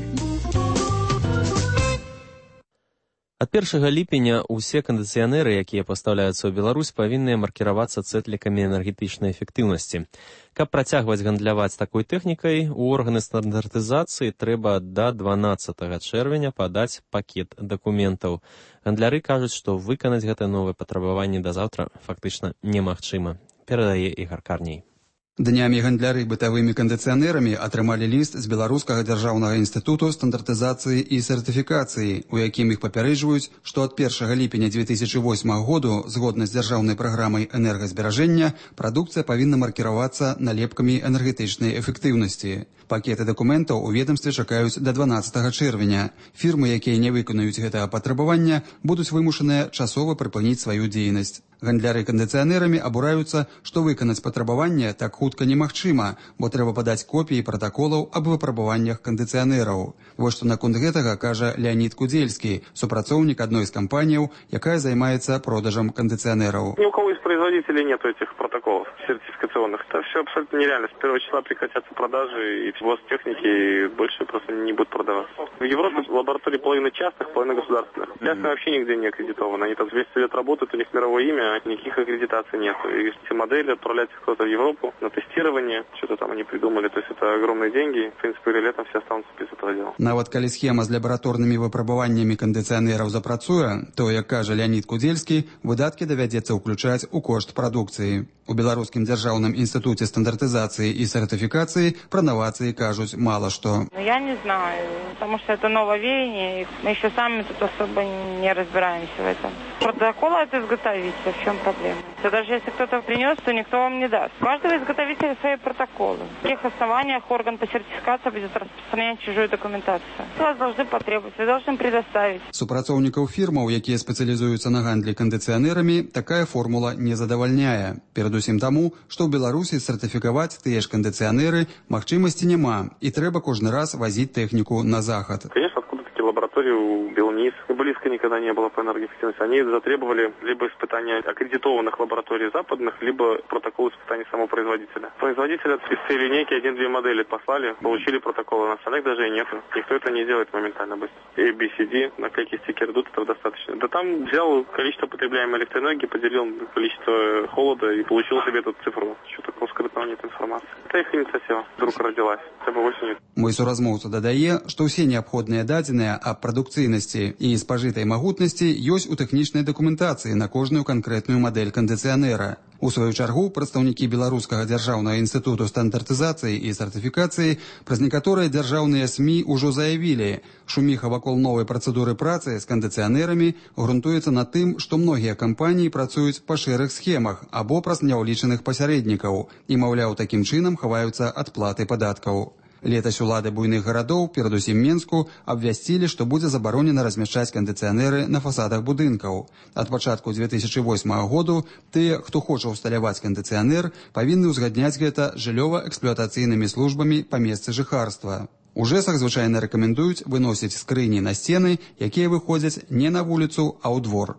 Speaker 1: Ад першага ліпеня ўсе кандыцыянеры, якія пастаўляюцца ў Беларусь, павінны маркіравацца цэтлікамі энергетычнай эфектыўнасці. Каб працягваць гандляваць такой тэхнікай, у органы стандартызацыі трэба да дванаццатага чэрвеня падаць пакет дакументаў. Гандляры кажуць, што выканаць гэтае новае патрабаванне да заўтра фактычна немагчыма. Перадае Ігар Карней.
Speaker 14: Днямі гандляры бытавымі кандыцыянерамі атрымалі ліст з Беларускага дзяржаўнага інстытуту стандартызацыі і сертыфікацыі, у якім іх папярэджваюць, што ад першага ліпеня две тысячи восьмага году, згодна з дзяржаўнай праграмай энергазберажэння, прадукцыя павінна маркіравацца налепкамі энергетычнай эфектыўнасці. Пакеты дакументаў у ведамстве чакаюць да дванаццатага чэрвеня. Фірмы, якія не выканаюць гэтага патрабавання, будуць вымушаныя часова прыпыніць сваю дзейнасць. Гандляры кандыцыянерамі абураюцца, што выканаць патрабаванне так хутка немагчыма, бо трэба падаць копіі пратаколаў аб выпрабаваннях кандыцыянераў. Вось што наконт гэтага кажа Леанід Кудзельскі, супрацоўнік адной з кампаніяў, якая займаецца продажам кандыцыянераў.
Speaker 15: Ни у кого из производителей нет этих протоколов сертификационных. Это все абсолютно нереально. С первого числа прекратятся продажи, и ввоз техники больше просто не будут продаваться. В Европе лаборатории половина частных, половина государственных. Частные вообще нигде не аккредитованы. Они там двести лет работают, у них мировое имя, никаких аккредитаций нет. И все модели отправляются кто-то в Европу на тестирование, что-то там они придумали. То есть это огромные деньги. В принципе, летом все останутся без этого дела.
Speaker 14: Нават калі схема з лабараторнымі выпрабаваннямі кандыцыянераў запрацуе, то, як кажа Леанід Кудзельскі, выдаткі давядзецца ўключаць у кошт прадукцыі. У Беларускім дзяржаўным інстытуце стандартызацыі і сертыфікацыі пра новацыі кажуць мала што.
Speaker 16: Я не знаю, потому что это нововеяние, и мы еще сами тут особо не разбираемся в этом. Протокол это изготовитель, в чем проблема? То даже если кто-то принес, то никто вам не даст. У каждого изготовителя свои протоколы. В каких основаниях орган по сертификации будет распространять чужую документацию? Вас должны потребовать, вы должны предоставить.
Speaker 14: Супрацоўнікаў фірмаў, якія спецыялізуюцца на гандлі кандыцыянерамі, такая формула не задавальняе. Перадусім таму, што ў Беларусі сертыфікаваць тыя ж кандыцыянеры магчымасці няма, і трэба кожны раз возить технику на заход.
Speaker 15: Конечно, откуда такие лаборатории у Белниз близко никогда не было по энергоэффективности. Они затребовали либо испытания аккредитованных лабораторий западных, либо протокол испытаний самого производителя. Производителя из всей линейки один-две модели послали, получили протоколы, на остальных даже и нет. Никто это не делает моментально быстро. A, B, C, D, наклейки стикеры идут, этого достаточно. Да там взял количество потребляемой электроэнергии, поделил количество холода и получил себе эту цифру. Что такого скрытого нет информации. Это их инициатива вдруг родилась. Это бы осенью.
Speaker 14: Мой суразмоўца дадае, што ўсе неабходныя дадзеныя аб прадукцыйнасці і спажытай магутнасці ёсць у тэхнічнай дакументацыі на кожную канкрэтную мадэль кандыцыянера. У сваю чаргу прадстаўнікі Беларускага дзяржаўнага інстытуту стандартызацыі і сертыфікацыі праз некаторыя дзяржаўныя СМІ ўжо заявілі, шуміха вакол новай працэдуры працы з кандыцыянерамі грунтуецца на тым, што многія кампаніі працуюць па шэрых схемах або праз няўлічаных пасярэднікаў і, маўляў, такім чынам хаваюцца ад платы падаткаў. Летась улады буйных гарадоў, перадусім Менску, абвясцілі, што будзе забаронена размяшчаць кандыцыянеры на фасадах будынкаў. Ад пачатку две тысячы восьмага году тыя, хто хоча ўсталяваць кандыцыянер, павінны ўзгадняць гэта жыллёва-эксплуатацыйнымі службамі па месцы жыхарства. У ЖЭСах звычайна рэкамендуюць выносіць скрыні на сцены, якія выходзяць не на вуліцу, а ў двор.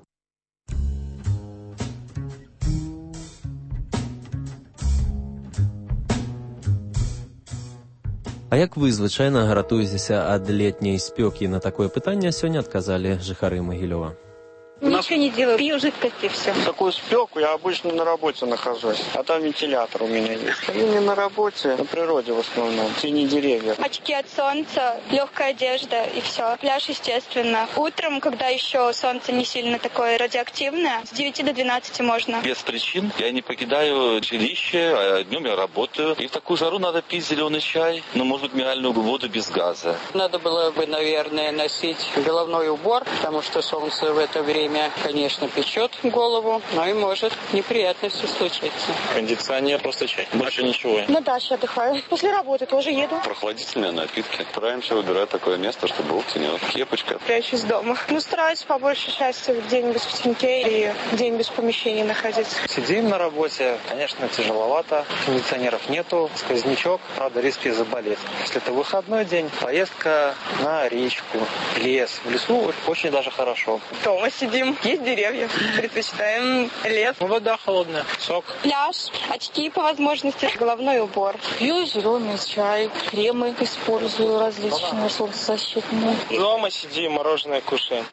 Speaker 1: А як вы звычайна ратуецеся ад летняй спёкі? На такое пытанне сёння адказалі жыхары Магілёва.
Speaker 5: Ничего не делаю, пью жидкости, все.
Speaker 2: Такую спеку я обычно на работе нахожусь, а там вентилятор у меня есть. И не на работе, на природе в основном, в тени деревьев.
Speaker 5: Очки от солнца, легкая одежда и все. Пляж, естественно. Утром, когда еще солнце не сильно такое радиоактивное, с девяти до двенадцати можно.
Speaker 2: Без причин я не покидаю жилище, а днем я работаю. И в такую жару надо пить зеленый чай, но, может быть, минеральную воду без газа.
Speaker 4: Надо было бы, наверное, носить головной убор, потому что солнце в это время, конечно, печет голову, но и может неприятности случиться.
Speaker 2: Кондиционер, просто чай. Больше ничего.
Speaker 5: На даче отдыхаю. После работы тоже еду.
Speaker 2: Прохладительные напитки. Стараемся выбирать такое место, чтобы был тенек. Кепочка.
Speaker 5: Прячусь дома. Ну, стараюсь побольше счастья где-нибудь в теньке и где-нибудь в помещении находиться.
Speaker 2: Сидим на работе. Конечно, тяжеловато. Кондиционеров нету. Сквознячок. Правда, риски заболеть. Если это выходной день, поездка на речку, лес. В лесу очень даже хорошо.
Speaker 5: Дома сидим. Есть деревья. Предпочитаем лес.
Speaker 2: Вода холодная. Сок.
Speaker 5: Пляж. Очки по возможности. Головной убор.
Speaker 4: Пью зеленый чай. Кремы использую различные солнцезащитные.
Speaker 2: Дома сидим, мороженое кушаем.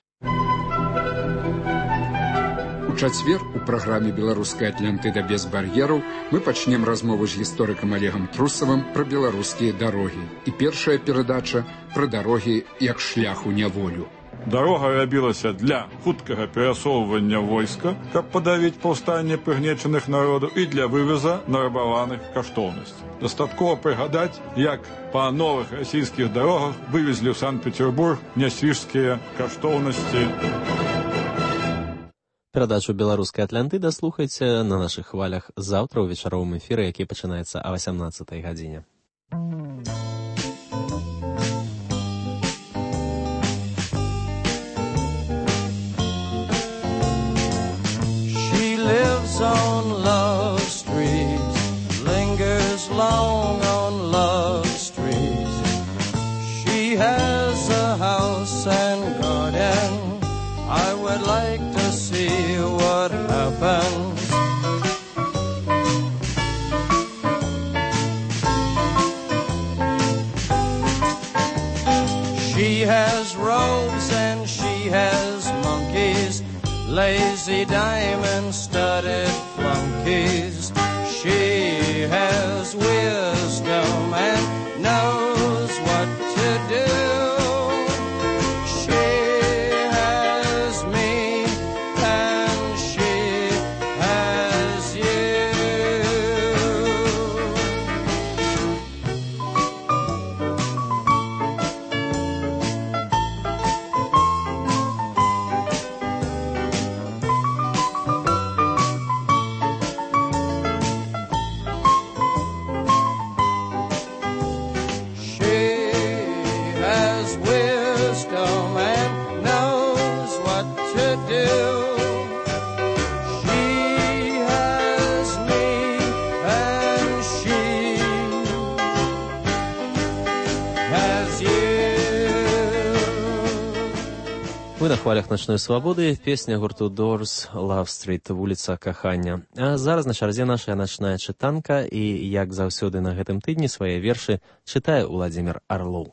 Speaker 17: У чацвер у праграме «Беларуская Атлантыда без бар'ераў» мы пачнем размову з гісторыкам Олегам Трусавым пра беларускія дарогі. І першая перадача пра дарогі як шлях у няволю.
Speaker 18: Дарога рабілася для хуткага перасоўвання войска, каб падавіць паўстанне прыгнечаных народаў і для вывеза нарабаваных каштоўнасцей. Дастаткова прыгадаць, як па новых расійскіх дарогах вывезлі ў Санкт-Петербург нясвіжскія каштоўнасці.
Speaker 1: Перадачу «Беларуская Атлантыда» слухайце на нашых хвалях заўтра ў вечаровым эфіры, які пачынаецца о васямнаццатай гадзіне.
Speaker 19: Lives on Love Street, lingers long on Love Street. She has a house and garden. I would like to see what happens. She has robes and she has monkeys, lazy diamond-studded flunkies. She has wisdom and knows what to do. She has me and she has you.
Speaker 1: Вы на хвалях начной свабоды, песня гурту Doors, Love Street, вуліца кахання. А зараз на чарзе наша начная чытанка, і, як заўсёды на гэтым тыдні, свае вершы чытае Уладзімір Арлоў.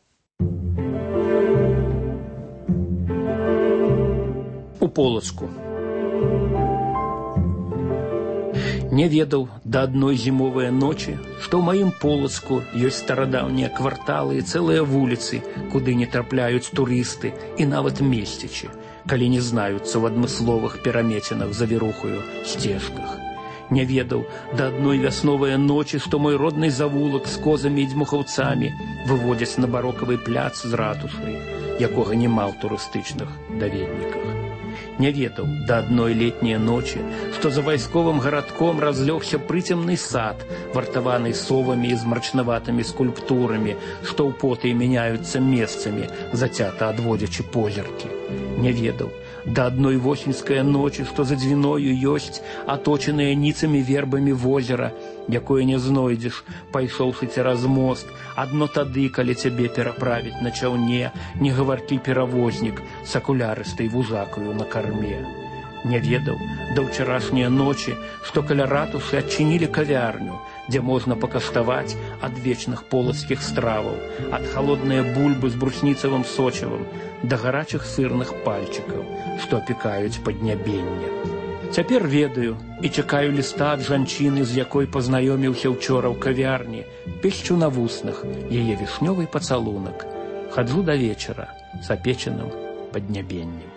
Speaker 20: У полачку.
Speaker 6: Не ведаў да адной зімовыя ночы, што ў маім Полацку ёсць старадаўнія кварталы і цэлыя вуліцы, куды не трапляюць турысты і нават месцічы, калі не знаюцца ў адмысловых перамецінах завірухаю сцежках. Не ведаў да адной вясновыя ночы, што мой родны завулак з козамі і дзьмухаўцамі выводзяць на барокавы пляц з ратушай, якога няма ў турыстычных даведніках. Не ведаў да адной летняй ночы, што за вайсковым гарадком разлёгся прыцемны сад, вартаваны совамі і змрачнаватымі скульптурамі, што ў поты мяняюцца месцамі, зацята адводзячы позіркі. Не ведаў да адной восеньскай ночы, што за дзвіною ёсць аточаныя ніцамі вербамі возера, якое не знойдзеш, пайшоўшы цераз мост, адно тады, калі цябе пераправіць на чаўне негаваркі перавознік з акулярыстай вузакаю на карме. Не ведаў да ўчарашняй ночы, што каля ратушы адчынілі кавярню, дзе можна пакаштаваць ад вечных полацкіх страваў, ад халодныя бульбы з брусніцавым сочавым да гарачых сырных пальчыкаў, што апекаюць паднябенне. Цяпер ведаю і чакаю ліста ад жанчыны, з якой пазнаёміўся ўчора ў кавярні, пішчу на вуснах яе вішнёвы пацалунак. Хаджу да вечара з апечаным паднябеннем.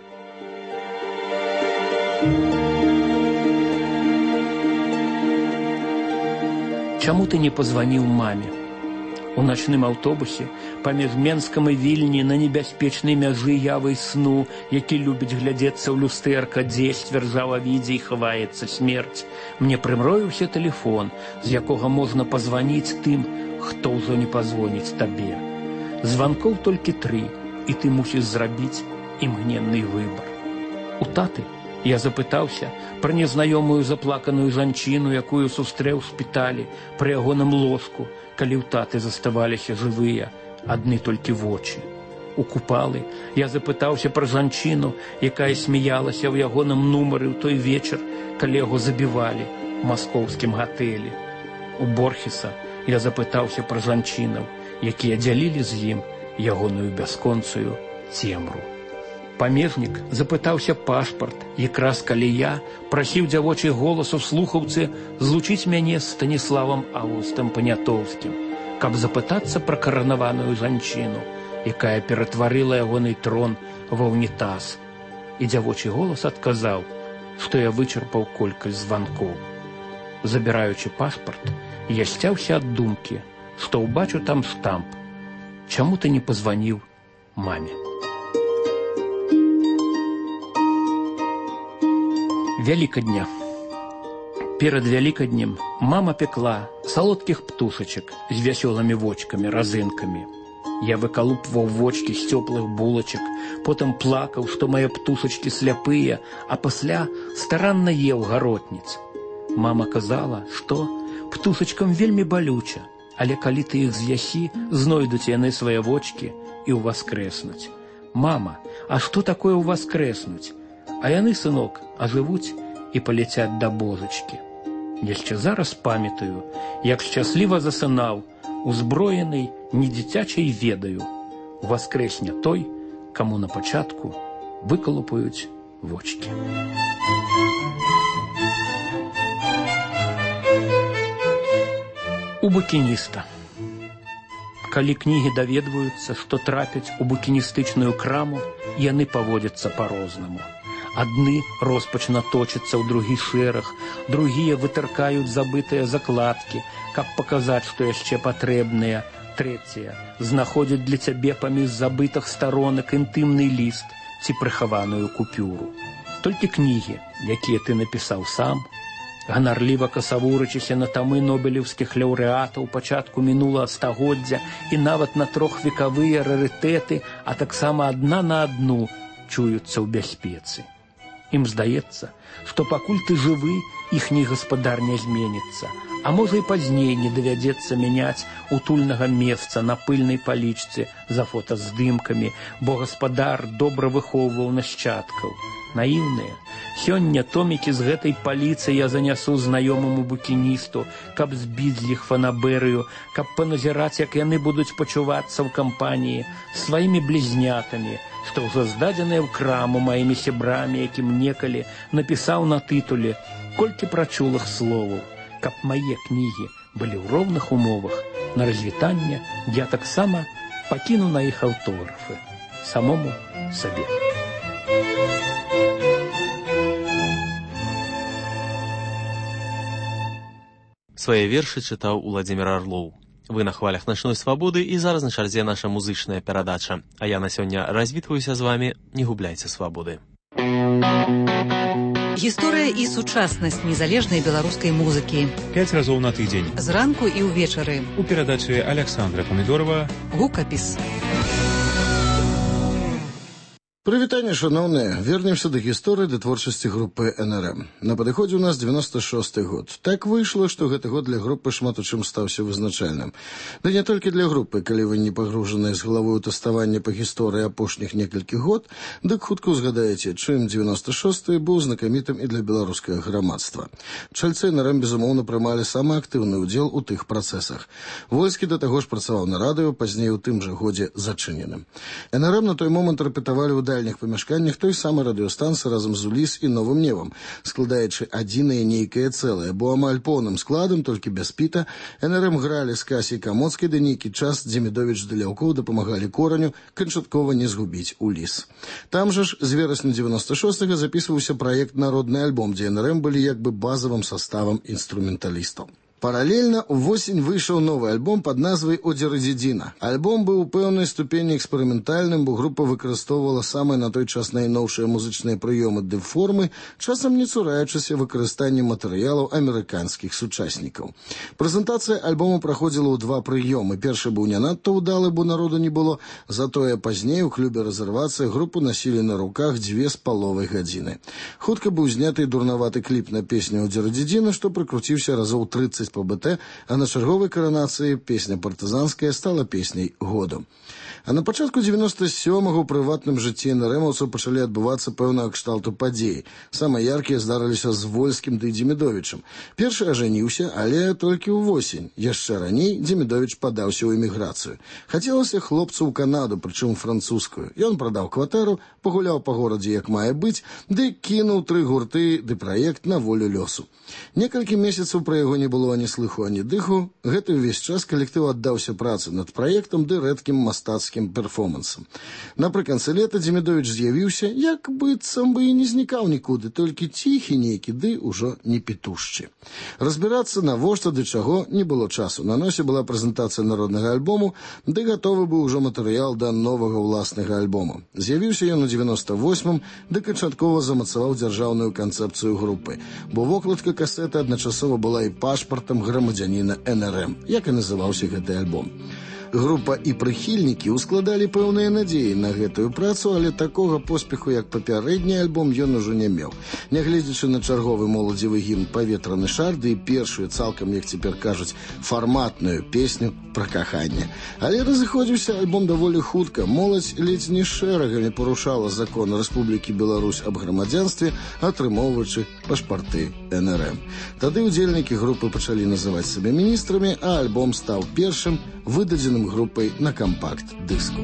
Speaker 6: Чаму ты не пазваніў маме? У начным аўтобусе паміж Менскам і Вільні на небяспечнай мяжы явы і сну, які любіць глядзецца ў люстэрка, дзе сцвярджаў Авідзій, хаваецца смерць, мне прымроіўся тэлефон, з якога можна пазваніць тым, хто ўжо не пазвоніць табе. Званкоў толькі тры, і ты мусіш зрабіць імгненны выбар. У таты я запытаўся пра незнаёмую заплаканую жанчыну, якую сустрэў у шпіталі пры ягоным ложку, калі ў таты заставаліся жывыя, адны толькі вочы. У купалы я запытаўся пра жанчыну, якая смяялася ў ягоным нумары ў той вечар, калі яго забівалі ў маскоўскім гатэлі. У Борхеса я запытаўся пра жанчынаў, якія дзялілі з ім ягоную бясконцую цемру. Памежнік запытаўся пашпарт, якраз калі я прасіў дзявочы голас у слухаўцы злучыць мяне з Станіславам Аўгустам Панятоўскім, каб запытацца пра каранаваную жанчыну, якая ператварыла ягоны трон ва ўнітаз. І дзявочы голас адказаў, што я вычарпаў колькасць званкоў. Забіраючы пашпарт, я сцяўся ад думкі, што ўбачу там штамп. Чаму ты не пазваніў маме? Вялікадня. Перад Вялікаднем мама пекла салодкіх птушачак з вясёлымі вочкамі, разынкамі. Я выкалупваў вочкі з цёплых булачак, потым плакаў, што мае птушачкі сляпыя, а пасля старанна еў гаротніц. Мама казала, што птушачкам вельмі балюча, але калі ты іх з'ясі, знойдуць яны свае вочкі і ўваскрэснуць. Мама, а што такое ўваскрэснуць? А яны, сынок, ажывуць і паляцяць да божачкі. Яшчэ зараз памятаю, як шчасліва засынаў, узброены не дзіцячай ведаю. Уваскрэсне той, каму на пачатку выкалупаюць вочкі. У букініста. Калі кнігі даведваюцца, што трапяць у букіністычную краму, яны паводзяцца па-рознаму. Адны роспачна точацца ў другі шэраг, другія вытыркаюць забытыя закладкі, каб паказаць, што яшчэ патрэбныя, трэція знаходзяць для цябе паміж забытых старонак інтымны ліст ці прыхаваную купюру. Толькі кнігі, якія ты напісаў сам, ганарліва касавурачыся на тамы нобелеўскіх лаўрэатаў пачатку мінулага стагоддзя і нават на трохвекавыя рарытэты, а таксама адна на адну чуюцца ў бяспецы. Ім здаецца, што пакуль ты жывы, іхні гаспадар не зменіцца, а можа і пазней не давядзецца мяняць утульнага месца на пыльнай палічцы за фотаздымкамі, бо гаспадар добра выхоўваў нашчадкаў. Наіўныя. Сёння томікі з гэтай паліцы я занясу знаёмаму букіністу, каб збіць з іх фанаберыю, каб паназіраць, як яны будуць пачувацца ў кампаніі з сваімі блізнятамі, што ўжо здадзеныя ў краму маімі сябрамі, якім некалі напісаў на тытуле колькі прачулых словаў, каб мае кнігі былі ў роўных умовах на развітанне, я таксама пакіну на іх аўтографы самому сабе.
Speaker 1: Свае вершы чытаў Уладзімір Арлоў. Вы на хвалях начной свабоды, і зараз на чарзе наша музычная перадача. А я на сёння развітваюся з вами. Не губляйце свабоды.
Speaker 13: Гісторыя і сучаснасць незалежнай беларускай музыкі.
Speaker 7: Пяць разоў на тыдзень.
Speaker 13: Зранку і ўвечары.
Speaker 7: У перадачы Александра Памідорова.
Speaker 13: Гукапіс.
Speaker 12: Прывітанне, шаноўныя. Вернемся да гісторыі да творчасці групы эн эр эм. На падыходзе ў нас девяносто шосты год. Так выйшла, што гэты год для групы шмат у чым стаўся вызначальным. Да не толькі для групы, калі вы не пагружаныя з галавой у тэставанне па гісторыі апошніх некалькіх год, дык хутка ўзгадаеце, чым девяносто шосты быў знакамітым і для беларускага грамадства. Чальцы эн эр эм, безумоўна, прымалі самы актыўны ўдзел у тых працэсах. Вольскі да таго ж працаваў на радыё, пазней у тым жа годзе зачыненым. эн эр эм на той момант рэпетавалі ў дальніх памяшканнях той самай радыёстанцыі разам з Уліс і Новым Невам, складаючы адзінае нейкае цэлае, бо амаль поўным складам, толькі без піта, эн эр эм гралі з Касій Камоцкай, да нейкі час Дземідовіч Даляўкоў дапамагалі Кораню канчаткова не згубіць Уліс. Там жа ж з верасня девяносто шостага запісваўся праект «Народны альбом», дзе эн эр эм былі як бы базавым составам інструменталістаў. Паралельна ўвосень выйшаў новы альбом пад назвай «Одзерэдзідзіна». Альбом быў у пэўнай ступені эксперыментальным, бо група выкарыстоўвала самыя на той час найноўшыя музычныя прыёмы ды формы, часам не цураючыся выкарыстання матэрыялаў амерыканскіх сучаснікаў. Прэзентацыя альбому праходзіла ў два прыёмы. Першы быў не надта ўдалы, бо народу не было, затое пазней у клубе «Рэзервацыя» групу насілі на руках дзве з паловай гадзіны. Хутка быў зняты дурнаваты кліп на песню «Одзерэдзідзіна», што прыкруціўся разоў трыццаць па бэ тэ, а на чарговай каранацыі песня партызанская стала песняй году. А на пачатку девяносто сёмага ў прыватным жыцці эн эр эмаўцаў пачалі адбывацца пэўнага кшталту падзеі. Самыя яркія здарыліся з Вольскім ды Дземідовічам. Першы ажаніўся, але толькі ўвосень. Яшчэ раней Дземідовіч падаўся ў эміграцыю. Хацелася хлопцу ў Канаду, прычым французскую. Ён прадаў кватэру, пагуляў па горадзе як мае быць, ды кінуў тры гурты ды праект на волю лёсу. Некалькі месяцаў пра яго не было ані слыху, ані дыху. Гэты ўвесь час калектыў аддаўся працы над праектам ды рэдкім мастацкім перформансам. Напрыканцы лета Дземідовіч з'явіўся, як быццам бы і не знікаў нікуды, толькі ціхі нейкі, ды ўжо не петушчы. Разбірацца навошта ды чаго не было часу. На носе была прэзентацыя народнага альбому, ды гатовы быў ужо матэрыял да новага ўласнага альбому. З'явіўся ён у девяносто восьмым, ды канчаткова замацаваў дзяржаўную канцэпцыю групы, бо вокладка касеты адначасова была і пашпартам грамадзяніна эн эр эм, як і называўся гэты альбом. Група і прыхільнікі ўскладалі пэўныя надзеі на гэтую працу, але такога поспеху, як папярэдні альбом, ён ужо не меў. Нягледзячы на чарговы моладзевы гімн «Паветраны шар» ды і першую, цалкам, як цяпер кажуць, фарматную песню пра каханне. Але разыходзіўся альбом даволі хутка. Моладзь ледзь не шэрагамі парушала закон Рэспублікі Беларусь аб грамадзянстве, атрымоўваючы пашпарты эн эр эм. Тады ўдзельнікі групы пачалі называць сабе міністрамі, а альбом стаў першым выдадзеным группой на компакт-диску.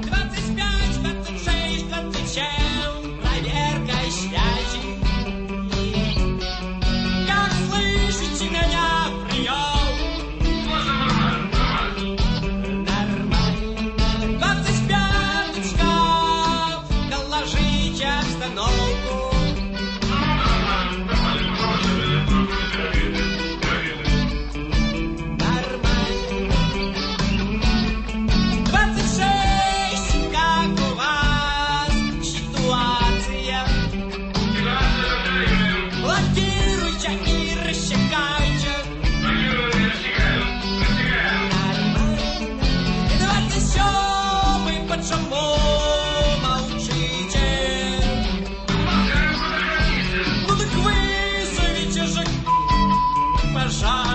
Speaker 19: Пожалуйста.